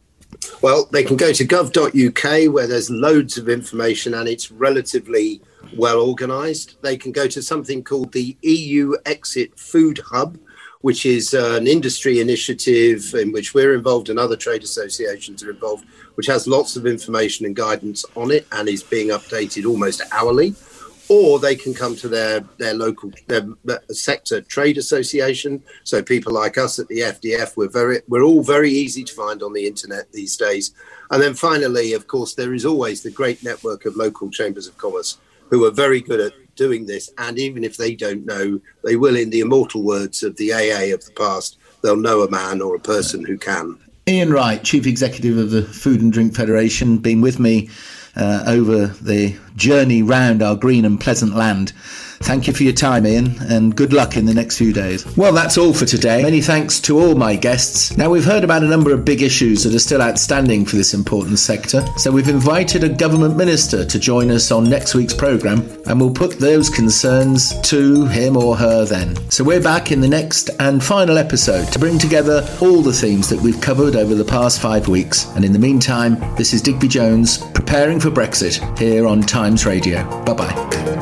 Well, they can go to gov dot U K, where there's loads of information and it's relatively well organised. They can go to something called the E U Exit Food Hub, which is uh, an industry initiative in which we're involved and other trade associations are involved, which has lots of information and guidance on it and is being updated almost hourly. Or they can come to their, their local their sector trade association. So people like us at the F D F, we're very we're all very easy to find on the internet these days. And then finally, of course, there is always the great network of local chambers of commerce who are very good at doing this. And even if they don't know, they will, in the immortal words of the A A of the past, they'll know a man or a person who can. Ian Wright, Chief Executive of the Food and Drink Federation, been with me uh, over the journey round our green and pleasant land. Thank you for your time, Ian, and good luck in the next few days. Well, that's all for today. Many thanks to all my guests. Now, we've heard about a number of big issues that are still outstanding for this important sector, so we've invited a government minister to join us on next week's programme, and we'll put those concerns to him or her then. So we're back in the next and final episode to bring together all the themes that we've covered over the past five weeks. And in the meantime, this is Digby Jones, preparing for Brexit, here on Times Radio. Bye-bye.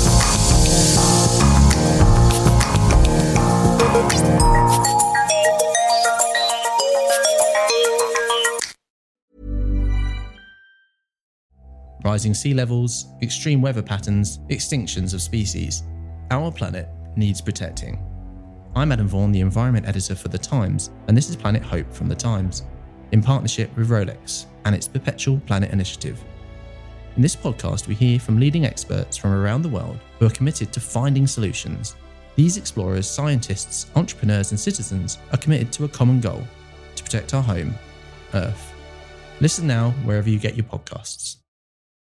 Rising sea levels, extreme weather patterns, extinctions of species. Our planet needs protecting. I'm Adam Vaughan, the Environment Editor for The Times, and this is Planet Hope from The Times, in partnership with Rolex and its Perpetual Planet Initiative. In this podcast, we hear from leading experts from around the world who are committed to finding solutions. These explorers, scientists, entrepreneurs and citizens are committed to a common goal: to protect our home, Earth. Listen now wherever you get your podcasts.